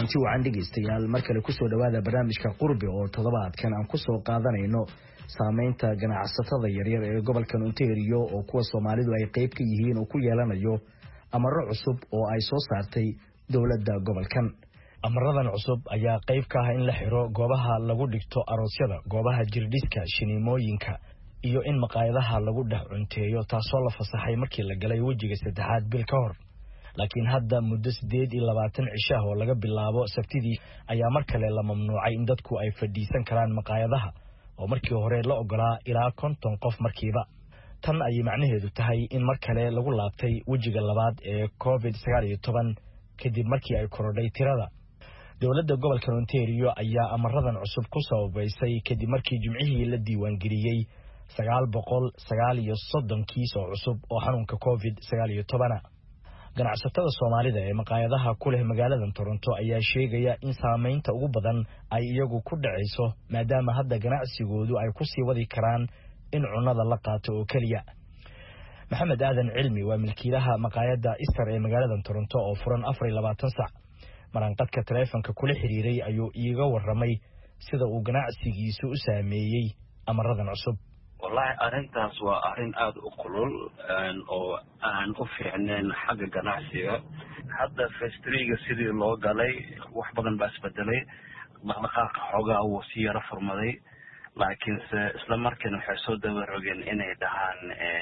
S5: kulanti wacan dhegeystayaal mar kale kusoo dhawaada barnaamijka qurbi oo toddobaadkan aan kusoo qaadanayno saameynta ganacsatada yaryar ee gobolka Ontario oo kuwa Soomaalidu ay qayb ka yihiin oo ku yeelanayo amaro cusub oo ay soo saartay dowladda gobolkan. amaradan cusub ayaa qayb ka ah in la xiro goobaha lagu dhigto aroosyada, goobaha jirdhiska, shinimooyinka iyo in maqaayadaha lagu dhex cunteeyo taasoo la fasaxay markii la galay wajiga saddexaad bil ka hor. laakiin hadda muddo sideed iyo labaatan cisho oo laga bilaabo Sabtidii ayaa mar kale la mamnuucay in dadku ay fadhiisan karaan maqaayadaha oo markii hore la ogolaa ilaa konton qof markiiba. tan ay macnaheedu tahay in mar kale lagu laabtay wajiga labaad ee covid sagaal iyo toban kadib markii ay korodhay tirada. dowladda gobolka Ontario ayaa amaradan cusub ku sababaysay kadib markii jimcihii la diiwaan geliyay sagaal boqol sagaal iyo soddon kiis oo cusub oo xanuunka covid sagaal iyo toban. ganacsatada Soomaalida ee maqaayadaha ku leh magaalada Toronto ayaa sheegaya in saameynta ugu badan ay iyagu ku dhacayso maadaama hadda ganacsigoodu ay ku sii wadi karaan in cunada la qaato oo kaliya. Maxamed Aadan Cilmi waa milkiilaha maqaayada Easter ee magaalada Toronto oo furan afar iyo labaatan saac. maranqadka taleefanka kula xiriiray ayuu iiga waramay sida uu ganacsigiisu u saameeyay amaradan cusub.
S22: wallahi arintaas waa arin aad u kulul oo aan u fiicneen xagga ganacsiga. hadda festriga sidii loo galay wax badan baa isbedelay, dhaqdhaqaaqa xoogaa wuu si yara furmaday, laakiinse isla markiina waxay soo dabarogeen inay dhahaan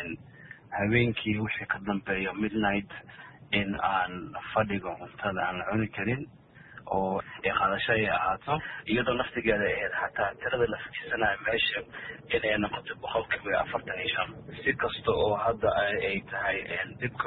S22: habeenkii wixii ka dambeeya midnight in aan fadhiga cuntada aan la cuni karin oo qaadasho ay ahaato, iyadoo naftigeeda ahayd xataa tirada la fajisanayo meesha inay noqoto boqolkiiba afartan iyo shan. si kasta oo hadda ay tahay dibka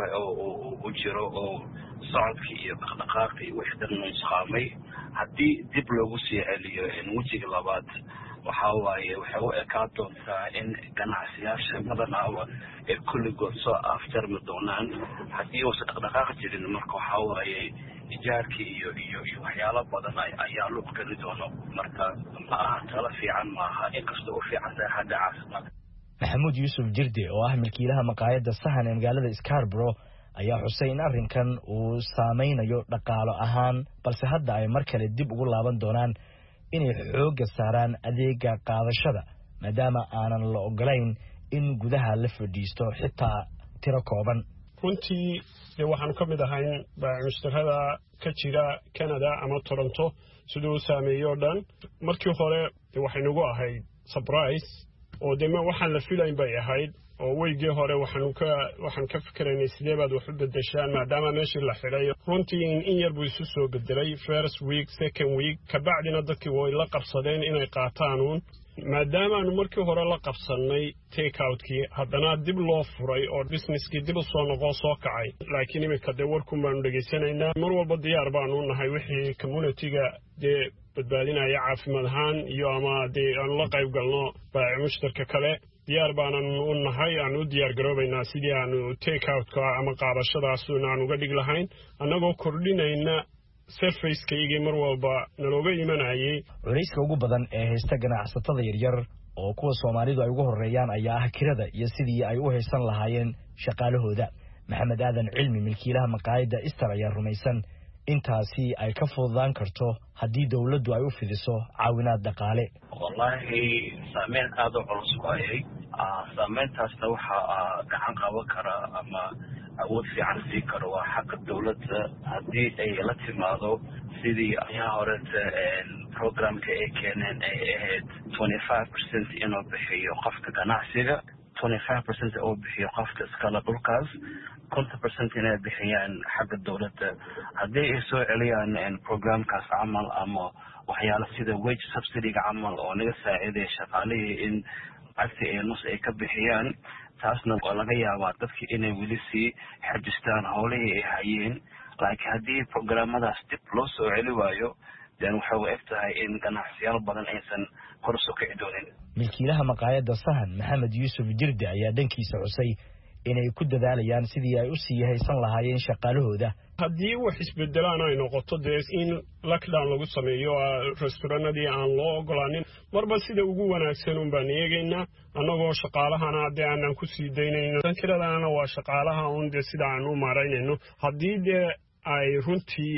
S22: u jiro oo socodkii iyo dhaqdhaqaaqii iyo wixii dhan nusqaamay, haddii dib loogu sii celiyo wajiga labaad waxa waaye waxay u ekaan doontaa in ganacsiyaasha badanaa ay kulligood soo afjarmi doonaan haddii uusan dhaqdhaqaaq jirin. marka waxa waaye ijaarkii iyo iyo iyo waxyaalo badan ayaa lug geli doono. marka ma aha talo fiican maaha, inkastoo u fiican tahay xagga caafimaadka.
S5: maxamuud yuusuf jirde oo ah milkiilaha maqaayada sahan ee magaalada Scarborough ayaa xusay in arrinkan uu saameynayo dhaqaale ahaan, balse hadda ay mar kale dib ugu laaban doonaan inay xooga saaraan adeega qaadashada maadaama aanan la ogolayn in gudaha la fadhiisto xitaa tiro kooban.
S23: runtii waxaanu ka mid ahayn baamushtarada ka jira Canada ama Toronto sidoo saameeyo dhan. markii hore waxay nagu ahayd surprise oo dema waxaan la filayn bay ahayd oo weygii hore waxaanu ka waxaan ka fikiraynay sidee baad wax u bedeshaan maadaama meeshii la xidhay. runtii in yar buu isu soo bedelay first week second week kabacdina dadkii way la qabsadeen inay qaataan uun maadaama aanu markii hore la qabsanay take outkii haddana dib loo furay oo businesskii dib u soo noqo soo kacay. laakiin iminka dee warkun baanu dhegaysanaynaa, mar walba diyaar baanu nahay wixii communityga dee badbaadinaya caafimaad ahaan iyo ama dee aanu la qayb galno baaci mushtarka kale. diyaar baanan u nahay, aan u diyaar garoobaynaa sidii aanu take outka ama qaadashadaas aan uga dhig lahayn annagoo kordhinayna surface-kaygii mar walba nalooga imanayay.
S5: culayska ugu badan ee haysta ganacsatada yaryar oo kuwa Soomaalidu ay ugu horeeyaan ayaa ah kirada iyo sidii ay u haysan lahaayeen shaqaalahooda. maxamed aadan cilmi milkiilaha maqaayada Easter ayaa rumaysan intaasi ay ka fududaan karto haddii dawladdu ay u fidiso caawinaad dhaqaale.
S22: wallahi saameyn aad u culus waayay. saameyntaasna waxaa gacan qaban kara ama awood fiican sii karo waa xagga dawladda haddii ay la timaado sidii ayaa horeta programka ay keeneen ay ahayd twenty-five percent inuu bixiyo qofka ganacsiga, twenty-five percent oo bixiyo qofka iskala dhulkaas, konton percent inay bixiyaan xagga dawladda. haddii ay soo celiyaan programkaas camal ama waxyaalo sida wage subsidy-ga camal oo naga saaciidaya shaqaalihii in lacagtii ay nus ay ka bixiyaan, taasna waa laga yaabaa dadkii inay weli sii xajistaan howlihii ay hayeen. laakiin haddii programmadaas dib loo soo celi waayo den waxay u eg tahay in ganacsiyaal badan aysan kor soo kici doonin.
S5: milkiilaha maqaayada sahan maxamed yuusuf jirde ayaa dhankiisa xusay inay ku dadaalayaan sidii ay u sii haysan lahaayeen shaqaalahooda.
S23: haddii wax isbedelaan ay noqoto dee in lockdown lagu sameeyo restauranadii aan loo ogolaanin marba sida ugu wanaagsan un baan eegaynaa annagoo shaqaalahana dee aanan ku sii daynayno. dankiradana waa shaqaalaha un dee sida aan u maaraynayno. haddii dee ay runtii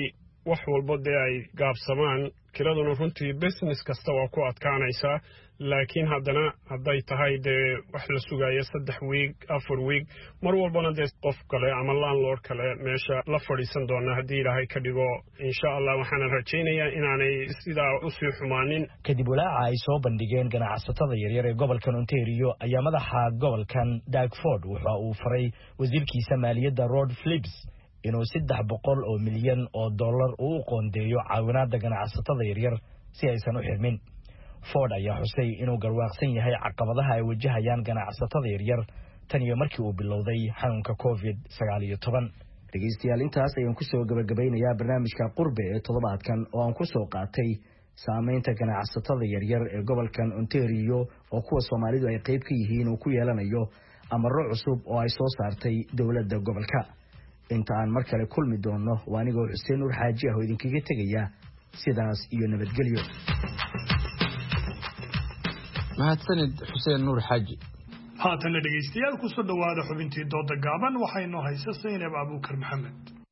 S23: wax walba dee ay gaabsamaan kiraduna runtii business kasta waa ku adkaanaysaa laakiin haddana hadday tahay dee wax la sugayo saddex wiig afar wiig mar walbana dee qof kale ama landlord kale meesha la fadhiisan doona haddii ilaahay ka dhigo insha allah waxaana rajaynayaa inaanay sidaa usii xumaanin
S5: kadib walaaca ay soo bandhigeen ganacsatada yaryar ee gobolkan Ontario ayaa madaxa gobolkan Dagford waxa uu faray wasiirkiisa maaliyadda Rod Phillips inuu saddex boqol oo milyan oo dollar u qoondeeyo caawinaadda ganacsatada yaryar si aysan u xirmin Ford ayaa xusay inuu garwaaqsan yahay caqabadaha ay wajahayaan ganacsatada yaryar tan iyo markii uu bilowday xanuunka covid sagaal iyo toban. Dhageystayaal intaas ayaan ku soo gabagabeynayaa barnaamijka qurbe ee toddobaadkan oo aan ku soo qaatay saameynta ganacsatada yaryar ee gobolkan Ontario oo kuwa Soomaalidu ay qayb ka yihiin oo ku yeelanayo amarro cusub oo ay soo saartay dawladda gobolka. Inta aan mar kale kulmi doono waa anigoo Xuseen Nuur Xaaji ah oo idinkaga tegaya sidaas iyo nabadgelyo.
S2: mahadsanid Xuseen Nuur Xaaji.
S1: haatan dhageystayaal ku soo dhawaada xubintii dooda gaaban waxaynu haysaa Saynab Abuukar Maxamed.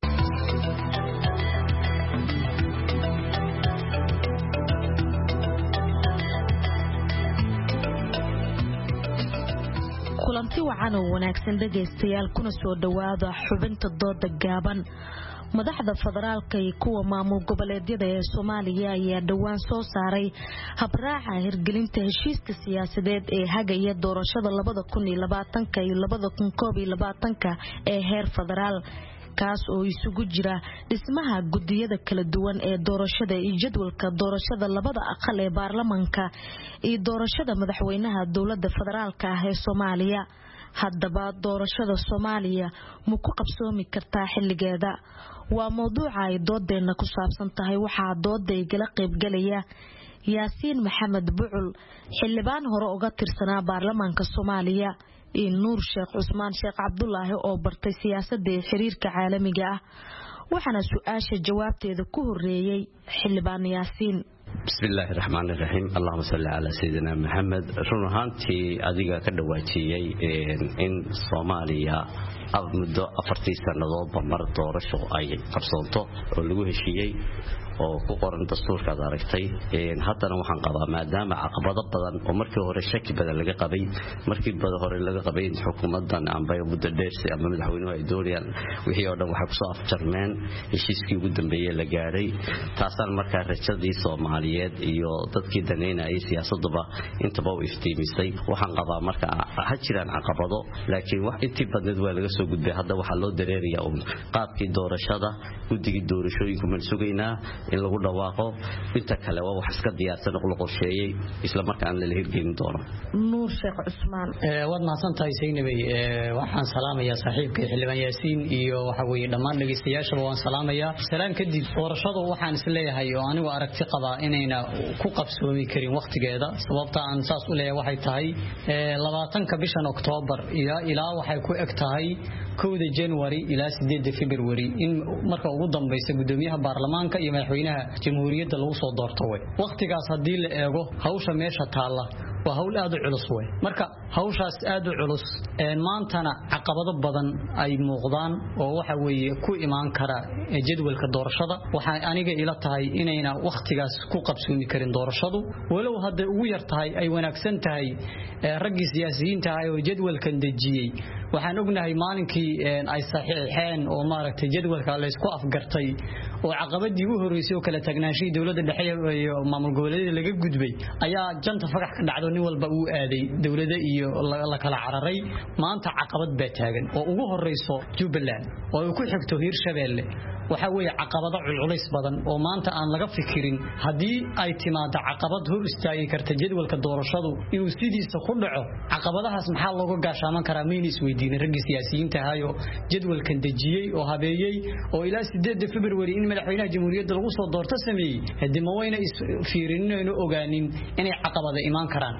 S3: kulanti wacan oo wanaagsan dhageystayaal kuna soo dhawaada xubinta dooda gaaban. madaxda federaalka iyo kuwa maamul goboleedyada ee Soomaaliya ayaa dhawaan soo saaray habraaca hirgelinta heshiiska siyaasadeed ee hagaya doorashada labada kun iyo labaatanka iyo labada kun koob iyo labaatanka ee heer federaal kaas oo isugu jira dhismaha gudiyada kala duwan ee doorashada iyo jadwalka doorashada labada aqal ee baarlamaanka iyo doorashada madaxweynaha dowladda federaalka ah ee Soomaaliya. haddaba doorashada Soomaaliya ma ku qabsoomi kartaa xilligeeda? waa mowduuca ay doodeena ku saabsan tahay. waxaa doodaygala qaybgalaya Yaasiin Maxamed Bucul, xildhibaan hore uga tirsanaa baarlamaanka Soomaaliya, iyo Nuur Sheekh Cusmaan Sheekh Cabdullaahi oo bartay siyaasadda iyo xiriirka caalamiga ah. waxaana su'aasha jawaabteeda ku horeeyay xildhibaan Yaasiin.
S7: بسم الله الرحمن الرحيم اللهم صل على سيدنا محمد runhaantii adiga ka dhawaajiyay in Soomaaliya muddo afartii sanadood mar doorasho ay qabsoonto oo lagu heshiiyay oo ku qoran dastuurka aad aragtay haddana waxaan qabaa maadaama caqabado badan oo markii hore shaki badan laga qabay markii badan hore laga qabay xukuumaddan amba muddo dheer si ama madaxweynuhu ay doonayaan wixii oo dhan waxa ku soo afjarmeen heshiiskii ugu dambeeyay la gaaray taasaan markaa rajadii Soomaaliyeed iyo dadkii daneynayay siyaasadaba intaba u iftiimisay waxaan qabaa marka ha jiraan caqabado laakiin wax intii badneed waa laga soo gudbay hadda waxa loo dareeriyaa um qaabkii doorashada guddigii doorashooyinka ma sugaynaa in lagu dhawaaqo inta kale waa wax iska diyaarsan oo la qorsheeyay isla markaan la hirgelin doono.
S3: Nuur Sheekh Cusmaan
S20: ee wad maasantahay Saynabay ee waxaan salaamayaa saaxiibkay xildhibaan Yaasiin iyo waxa weeye dhammaan dhageystayaasha waan salaamayaa salaan kadib doorashada waxaan is leeyahay oo anigu aragti qaba inayna ku qabsoomi karin waqtigeeda sababta aan saas u leeyahay waxay tahay labaatanka bishan Oktoobar ilaa waxay ku eg tahay kowda January ilaa sideedda February in marka ugu dambaysa gudoomiyaha baarlamaanka iyo madaxweynaha jamhuuriyadda lagu soo doorto way waqtigaas hadii la eego hawsha meesha taala waa hawl aad u culus way marka hawshaas aad u culus ee maantana caqabado badan ay muuqdaan oo waxa weeye ku imaan kara jadwalka doorashada waxa aniga ila tahay inayna waqtigaas ku qabsoomi karin doorashadu walow hadda ugu yar tahay ay wanaagsan tahay raggii siyaasiyiinta ah oo jadwalkan dejiyay waxaan ognahay maalinkii ay saxiixeen oo maaragtay jadwalka la isku afgartay oo caqabadii u horeysay oo kala tagnaanshay dawladda dhexe iyo maamul goboleedyada laga gudbay ayaa janta fagax ka dhacdo nin walba uu aaday dawladda iyo la kala cararay maanta caqabad baa taagan oo ugu horeyso Jubbaland oo ku xigto Hiirshabeelle waxa weeye caqabado culus badan oo maanta aan laga fikirin hadii ay timaado caqabad hor istaagi karta jadwalka doorashadu inuu sidiisa ku dhaco caqabadahaas maxaa looga gaashaaman karaa miinis weydiin ragga siyaasiyiinta ahayo jadwalkan dejiyay oo habeeyay oo ilaa sideedda February in madaxweynaha jamhuuriyadda lagu soo doorto sameeyay hadii ma wayna fiirinayno ogaanin inay caqabada iman karaan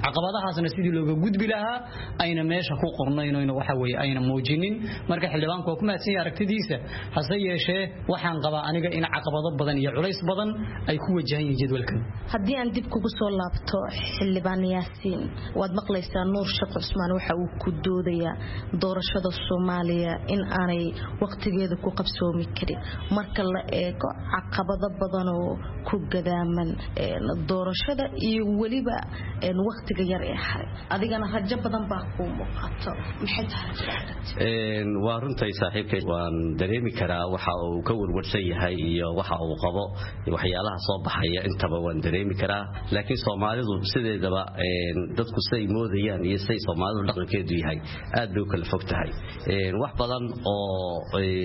S6: caqabadahaasna sidii looga gudbi lahaa ayna meesha ku qornayn waxa weeye ayna muujinin marka xildhibaanku waa ku mahadsan yahay aragtidiisa hase yeeshee waxaan qabaa aniga in caqabado badan iyo culays badan ay ku wajahan yihiin jadwalkan
S3: haddii aan dib kugu soo laabto xildhibaan yaasiin waad maqlaysaa nuur sheekh cusmaan waxa uu ku doodayaa doorashada Soomaaliya in aanay waqtigeeda ku qabsoomi karin marka la eego caqabado badan oo ku gadaaman doorashada iyo waliba waqtiga yar ee haray adigana rajo badan baa ku muuqato maxay tahay
S7: waa runtii saaxiibkay waan dareemi karaa waxa uu ka warwarsan yahay iyo waxa uu qabo waxyaalaha soo baxaya intaba waan dareemi karaa laakiin Soomaalidu sideedaba dadku say moodayaan iyo say Soomaalidu dhaqankeedu yahay aad bay kala fog tahay wax badan oo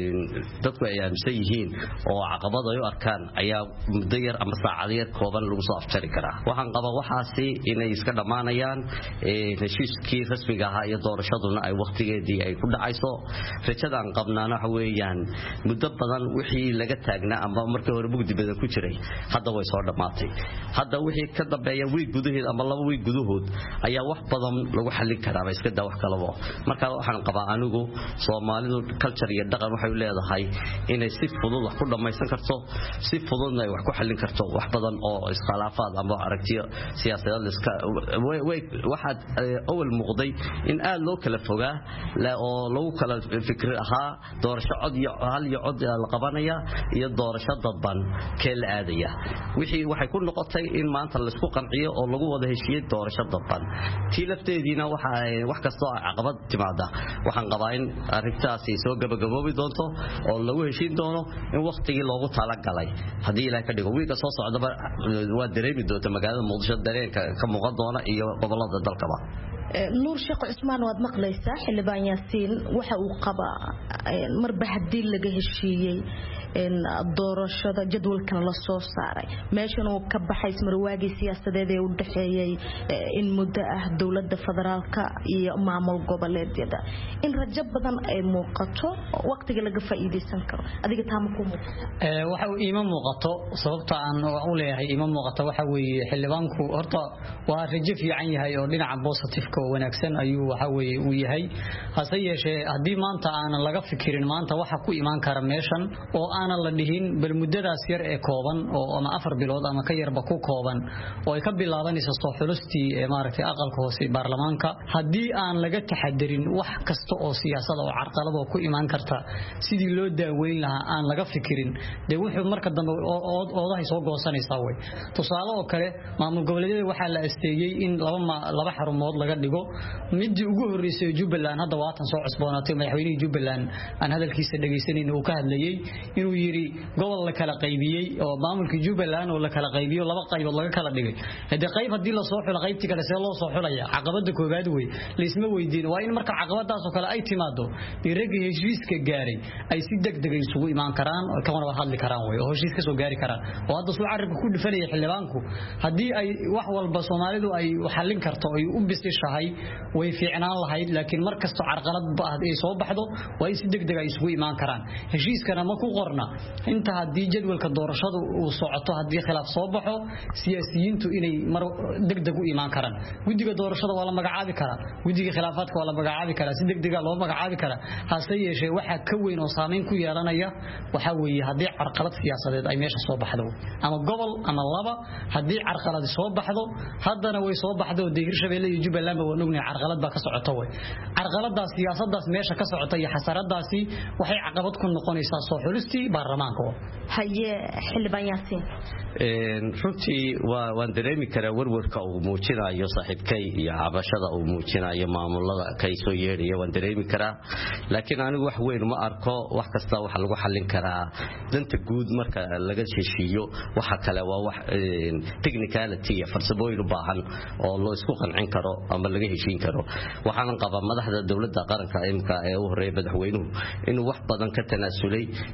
S7: dadku ay aaminsan yihiin oo caqabado ay arkaan ayaa muddo yar ama saacad yar kooban lagu soo afjari karaa waxaan qabaa waxaasi inay iska dhamaanayaan heshiiskii rasmiga ahaa iyo doorashaduna ay waqtigeedii ay ku dhacayso rajadaan qabnaana waxa weeyaan muddo badan wixii laga taagnaa ama markii hore mugdi badan ku jiray hadda way soo dhamaatay hadda wixii ka dambeeya wiig gudaheed ama laba wiig gudahood ayaa wax badan lagu xallin karaa iska daa wax kalaba marka waxaan qabaa anigu Soomaalidu culture iyo dhaqan waxay leedahay inay si fudud wax ku dhamaysan karto si fududna ay wax ku xallin karto wax badan oo iskhilaafaad ama aragtiyo siyaasadeed iska way waxa awal muuqday in aad loo kala fogaa la oo lagu kala fikir ahaa doorasho cod iyo hal iyo cod la qabanaya iyo doorasho dadban kala aadaya wixii waxay ku noqotay in maanta la isku qanciyo oo lagu wada heshiiyay doorasho dadban tii lafteedina waxa wax kasto caqabad timaada waxaan qabaa in arrintaasi soo gabagaboobi doonto oo lagu heshiin doono in waqtigii loogu tala galay hadii ilaahay ka dhigo wiiga soo socdaba waa dareemi doonta magaalada Muqdisho dareenka ka muuqan doona iyo gobolada dalkaba
S3: nuur sheekh cusmaan waad maqlaysaa xildhibaan yaasiin waxa uu qabaa marba hadii laga heshiiyay in doorashada jadwalkan la soo saaray meeshan uu ka baxay marwaagii siyaasadeed ee u dhaxeeyay in muddo ah dawladda federaalka iyo maamul goboleedyada in rajo badan ay muuqato waqtiga laga faa'iideysan karo adiga taama ku muuqato
S6: ee waxa uu iima muuqato sababta aan u leeyahay iima muuqato waxa weeye xildhibaanku horta waa rajo fiican yahay oo dhinaca positive-ka oo wanaagsan ayuu waxa weeye uu yahay hase yeeshee hadii maanta aan laga fikirin maanta waxa ku imaan kara meeshan oo aan la dhihin bal muddadaas yar ee kooban oo ama afar bilood ama ka yarba ku kooban oo ay ka bilaabanayso soo xulustii ee maaragtay aqalka hoose baarlamaanka hadii aan laga taxadirin wax kasta oo siyaasada oo carqalad oo ku imaan karta sidii loo daaweyn lahaa aan laga fikirin de wuxuu marka dambe oodahay soo goosanaysaa way tusaale oo kale maamul goboleedyada waxa la asteeyay in laba laba xarumood laga dhigo midii ugu horeysay Jubbaland hadda waatan soo cusboonaatay madaxweynaha Jubbaland aan hadalkiisa dhageysanayna uu ka hadlayay inuu yiri gobol la kala qaybiyay oo maamulka Jubbaland oo la kala qaybiyo laba qaybood laga kala dhigay hada qayb hadii la soo xulo qaybtii kale see loo soo xulaya caqabada koobaad way la isma weydiin waa in marka caqabadaas oo kale ay timaado dirag heshiiska gaaray ay si degdeg ah isugu imaan karaan oo ka wada hadli karaan way oo heshiis ka soo gaari karaan oo hadda soo carabka ku dhifanaya xildhibaanku hadii ay wax walba Soomaalidu ay xallin karto ay u bisishahay way fiicnaan lahayd laakiin markasta carqalad baad ay soo baxdo way si degdeg ah isugu imaan karaan heshiiskana ma ku qorna inta hadii jadwalka doorashadu uu socoto hadii khilaaf soo baxo siyaasiyiintu inay mar degdeg u imaan karaan gudiga doorashada waa la magacaabi karaa gudiga khilaafaadka waa la magacaabi karaa si degdeg ah loo magacaabi karaa hase yeeshee waxa ka weyn oo saameyn ku yeelanaya waxa weeye hadii carqalad siyaasadeed ay meesha soo baxdo ama gobol ama laba hadii carqalad soo baxdo haddana way soo baxdo deegir Shabeelle iyo Jubbaland waa nugna carqalad ba ka socoto way carqaladaas siyaasadaas meesha ka socota iyo xasaradaasi waxay caqabad ku noqonaysaa soo xulistii baarlamaanka
S3: haye xildhibaan yaasiin
S7: een runtii waa waan dareemi karaa warwarka uu muujinayo saaxiibkay iyo cabashada uu muujinayo maamulada kay soo yeeriyo waan dareemi karaa laakiin anigu wax weyn ma arko wax kasta waxa lagu xallin karaa danta guud marka laga heshiiyo waxa kale waa wax technicality iyo farsamooyin u baahan oo loo isku qancin karo ama laga heshiin karo waxaan qabaa madaxda dawladda qaranka imka ee u horeeyay madaxweynuhu inuu wax badan ka tanaasulay inuu wax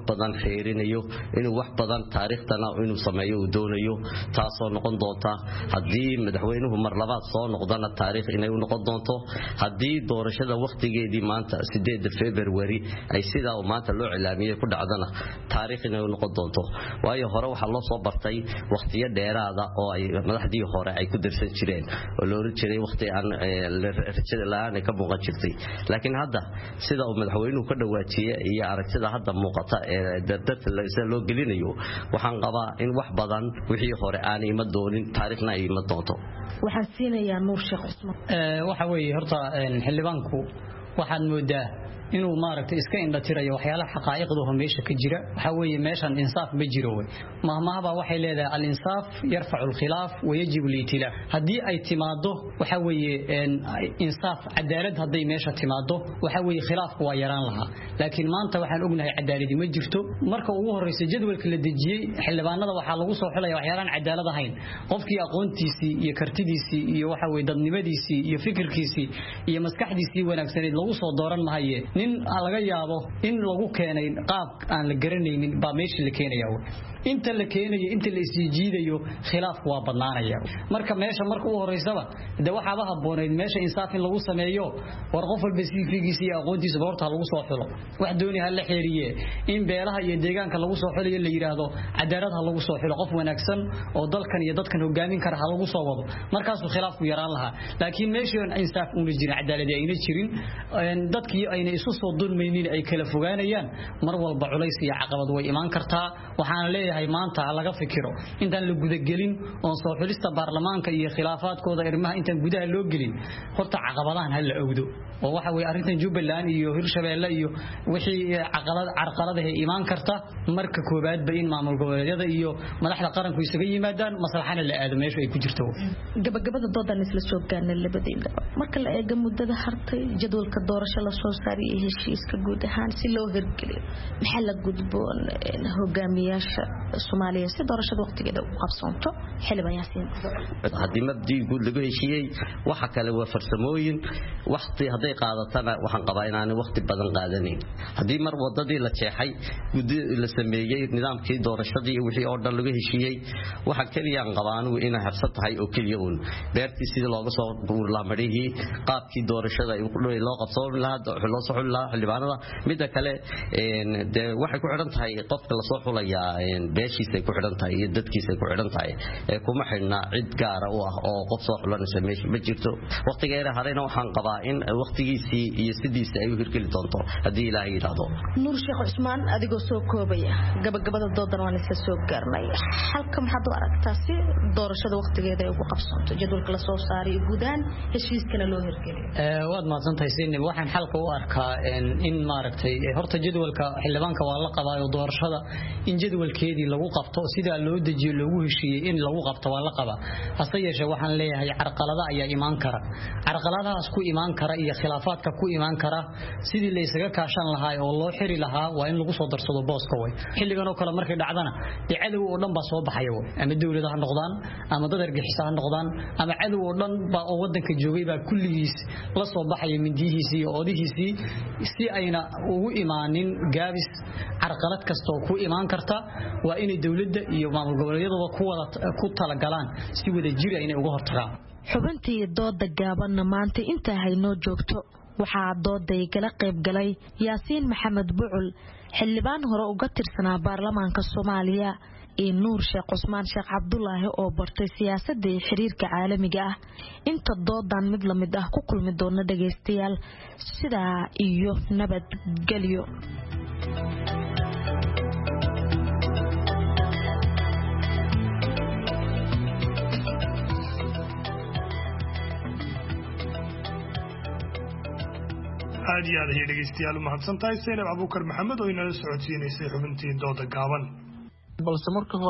S7: badan xeerinayo inuu wax badan taariikhdana inuu sameeyo uu doonayo taasoo noqon doonta haddii madaxweynuhu mar labaad soo noqdana taariikh inay u noqon doonto haddii doorashada waqtigeedii maanta sideeda February ay sidaa uu maanta loo cilaamiyay ku dhacdana taariikh inay u noqon doonto waayo hore waxa loo soo bartay waqtiyo dheeraada oo ay madaxdii hore ay ku darsan jireen oo loo jiray waqti aan rajada la'aan ka muuqan jirtay laakiin hadda sida uu madaxweynuhu ka dhawaajiyay iyo aragtida hadda muuqata ee dardarta loo gelinayo waxaan qabaa in wax badan wixii hore aan ima doonin taariikhna ay ima doonto
S3: waxaan siinayaa Nuur Sheekh Cusmaan
S6: ee waxa weeye horta xildhibaanku waxaad moodaa inuu maaragtay iska indhatirayo waxyaalaha xaqaa'iqda oo meesha ka jira waxa weeye meeshan insaaf ma jiro way mahmaahaba waxay leedahay al-insaaf yarfacu al-khilaaf wa yajibu al-itilaf hadii ay timaado waxa weeye insaaf cadaalad haday meesha timaado waxa weeye khilaafku waa yaraan lahaa laakiin maanta waxaan ognahay cadaalad ma jirto marka ugu horeysa jadwalka la dejiyay xildhibaanada waxa lagu soo xulay waxyaalaan cadaalad ahayn qofkii aqoontiisii iyo kartidiisii iyo waxa weeye dadnimadiisii iyo fikirkiisii iyo maskaxdiisii wanaagsaneed lagu soo dooran mahaye nin laga yaabo in lagu keenay qaab aan la garanaynin ba meeshii la keenayaa inta la keenayo inta la isjiidayo khilaafku waa badnaanaya marka meesha marka uu horeysaba de waxa ba habooneed meesha insaaf in lagu sameeyo war qof walba siifigiisa iyo aqoontiisa boorta lagu soo xulo wax dooni hal la xiriye in beelaha iyo deegaanka lagu soo xuliyo la yiraahdo cadaalad ha lagu soo xulo qof wanaagsan oo dalkan iyo dadkan hogaamin kara ha lagu soo wado markaas uu khilaafku yaraan lahaa laakiin meesha insaaf uu jirin cadaalad ayna jirin dadkii ayna isu soo dulmaynin ay kala fogaanayaan mar walba culays iyo caqabad way iman kartaa waxaan leeyahay maanta laga fikiro intaan la guda gelin oo soo xulista baarlamaanka iyo khilaafaadkooda irmaha intaan gudaha loo gelin horta caqabadahan hal la ogdo oo waxa way arintan Jubbaland iyo Hirshabeelle iyo wixii caqabad carqaladaha iman karta marka koobaad ba in maamul goboleedyada iyo madaxda qaranku isaga yimaadaan maslaxana la aado meesha ay ku jirto
S3: gabagabada doodan isla soo gaarnay labadeenba marka la eego muddada hartay jadwalka doorasho la soo saariyay heshiiska guud ahaan si loo hirgeliyo maxaa la gudboon hogaamiyaasha Soomaaliya si doorashada waqtigeeda u qabsanto xilban yaasiin
S7: hadii mabdi guud lagu heshiiyay waxa kale waa farsamooyin waqti haday qaadatana waxaan qabaa inaan waqti badan qaadanin hadii mar wadadii la jeexay gudi la sameeyay nidaamkii doorashadii wixii oo dhan lagu heshiiyay waxa kaliya aan qabaanu inay habsad tahay oo kaliya uun beertii sidii looga soo guurlaamarihi qaabkii doorashada ay loo qabsan lahaa loo soo xulaa xildhibaanada mid kale ee waxay ku xiran tahay qofka la soo xulaya beeshiisa ku xiran tahay iyo dadkiisa ku xiran tahay ee kuma xirna cid gaar ah oo qof soo xulanaysa meesha ma jirto waqtigeeda harayna waxaan qabaa in waqtigiisii iyo sidiisa ay u hirgeli doonto hadii Ilaahay yiraahdo
S3: Nuur Sheekh Cusmaan adigoo soo koobaya gabagabada doodan waan isla soo gaarnay halka maxaad u aragtaa si doorashada waqtigeeda ay ugu qabsanto jadwalka la soo saaray guudaan heshiiskana loo hirgeliyo
S6: ee waad maasantahay siin waxaan xalka u arkaa in maaragtay horta jadwalka xildhibaanka waa la qabaayo doorashada in jadwalkeedii lagu qabto sida loo dejiyo lagu heshiiyay in lagu qabto waa la qaba hase yeeshee waxaan leeyahay carqalada ayaa iman kara carqaladahaas ku iman kara iyo khilaafaadka ku iman kara sidii la isaga kaashan lahaa oo loo xiri lahaa waa in lagu soo darsado booska way xilligan oo kale markay dhacdana cadow oo dhan ba soo baxayo ama dawladaha noqdaan ama dad argixisa ha noqdaan ama cadow oo dhan ba oo wadanka joogay ba kulligiis la soo baxay mindihiisii iyo oodihiisii si ayna ugu imaanin gaabis carqalad kasto ku iman karta waa in dawladda iyo maamul goboleedyada ku wada ku tala galaan si wada jir ay uga hortagaan
S3: xubintii dooda gaaban maanta inta haynoo joogto waxaa dooday kala qayb galay Yaasiin Maxamed Bucul xildhibaan hore uga tirsanaa baarlamaanka Soomaaliya iyo Nuur Sheekh Cusmaan Sheekh Cabdullaahi oo bartay siyaasadda iyo xiriirka caalamiga ah inta doodan mid la mid ah ku kulmi doona dhageystayaal sidaa iyo nabad galyo
S1: aad iyo aad ayay dhegeystayaal u mahadsantahay Saynab Abuukar Maxamed oo inala socodsiinaysay xubintii dooda gaaban
S2: balse marka hore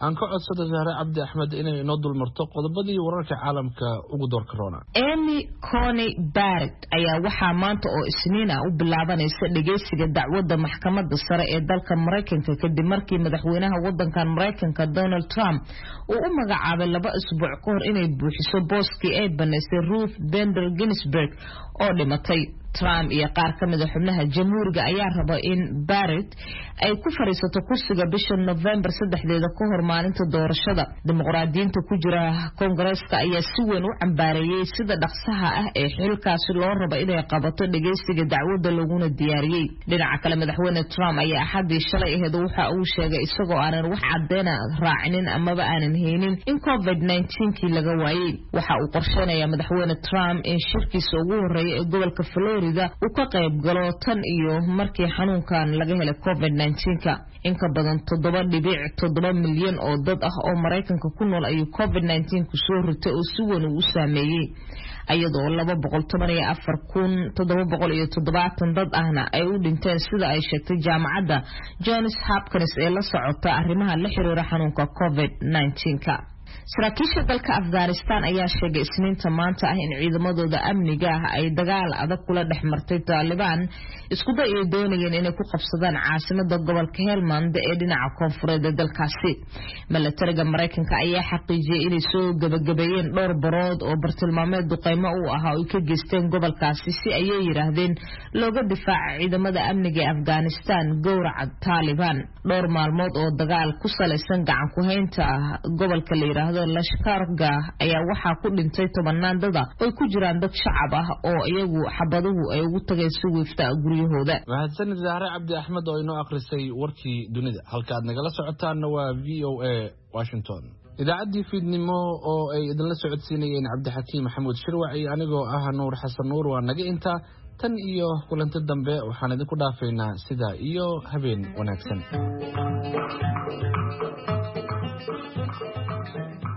S2: aan ka codsado Zahra Cabdi Axmed inay inoo dulmarto qodobadii wararka caalamka ugu door corona.
S8: Amy Coney Barrett ayaa waxaa maanta oo Isniin ah u bilaabanaysa dhageysiga dacwadda maxkamadda sare ee dalka Mareykanka kadib markii madaxweynaha wadankan Mareykanka Donald Trump uu u magacaabay laba isbuuc ka hor inay buuxiso booskii ay baneysay Ruth Bader Ginsburg oo dhimatay. Trump iyo qaar ka mid ah xubnaha jamhuuriga ayaa raba in Barrett ay ku fariisato kursiga bisha November saddexdeeda ka hor maalinta doorashada. Dimuqraadiyiinta ku jira Koongareeska ayaa si weyn u cambaareeyay sida dhaqsaha ah ee xilkaasi loo rabo inay qabato dhageysiga dacwadda laguna diyaariyay. Dhinaca kale madaxweyne Trump ayaa axadii shalay ahayd waxa uu sheegay isagoo aanan wax cadeyn raacinin amaba aanan haynin in covid nineteen kii laga waayay. Waxa uu qorsheenayaa madaxweyne Trump in shirkiisa ugu horeeyay ee gobolka Florida uu ka qayb galo tan iyo markii xanuunkan laga helay covid nineteen ka. In ka badan toddoba dhibic toddoba milyan oo dad ah oo Mareykanka ku nool ayuu covid nineteen ku soo ritay oo si weyn u saameeyay, iyadoo laba boqol toban iyo afar kun toddoba boqol iyo toddobaatan dad ahna ay u dhinteen sida ay sheegtay jaamacadda Johns Hopkins ee la socota arrimaha la xiriira xanuunka covid nineteen ka. Saraakiisha dalka Afghanistan ayaa sheegay Isniinta maanta ah in ciidamadooda amniga ah ay dagaal adag kula dhex martay Taliban isku day ay doonayeen inay ku qabsadaan caasimadda gobolka Helmand ee dhinaca koonfureed ee dalkaasi. Milatariga Mareykanka ayaa xaqiijiyay inay soo gabagabeeyeen dhowr barood oo bartilmaameed duqeymo u ahaa oo ka geysteen gobolkaasi si ay yiraahdeen looga difaaco ciidamada amniga ee Afghanistan gowraca Taliban. Dhowr maalmood oo dagaal ku saleysan gacan ku haynta gobolka la yiraahdo Lashkarga ayaa waxaa ku dhintay tobanaan dad ah oo ku jiraan dad shacab ah oo iyagu xabaduhu ay ugu tagay si wiifta guryahooda.
S2: Mahadsanid Zahra Cabdi Axmed oo inoo akhrisay warkii dunida. Halka aad nagala socotaana waa V O A Washington. Idaacaddii fiidnimo oo ay idinla socodsiinayeen Cabdixakiim Maxamuud Shirwac iyo anigoo ah Nuur Xasan Nuur waa naga intaa tan iyo kulanti dambe waxaan idinku dhaafaynaa sida iyo habeen wanaagsan.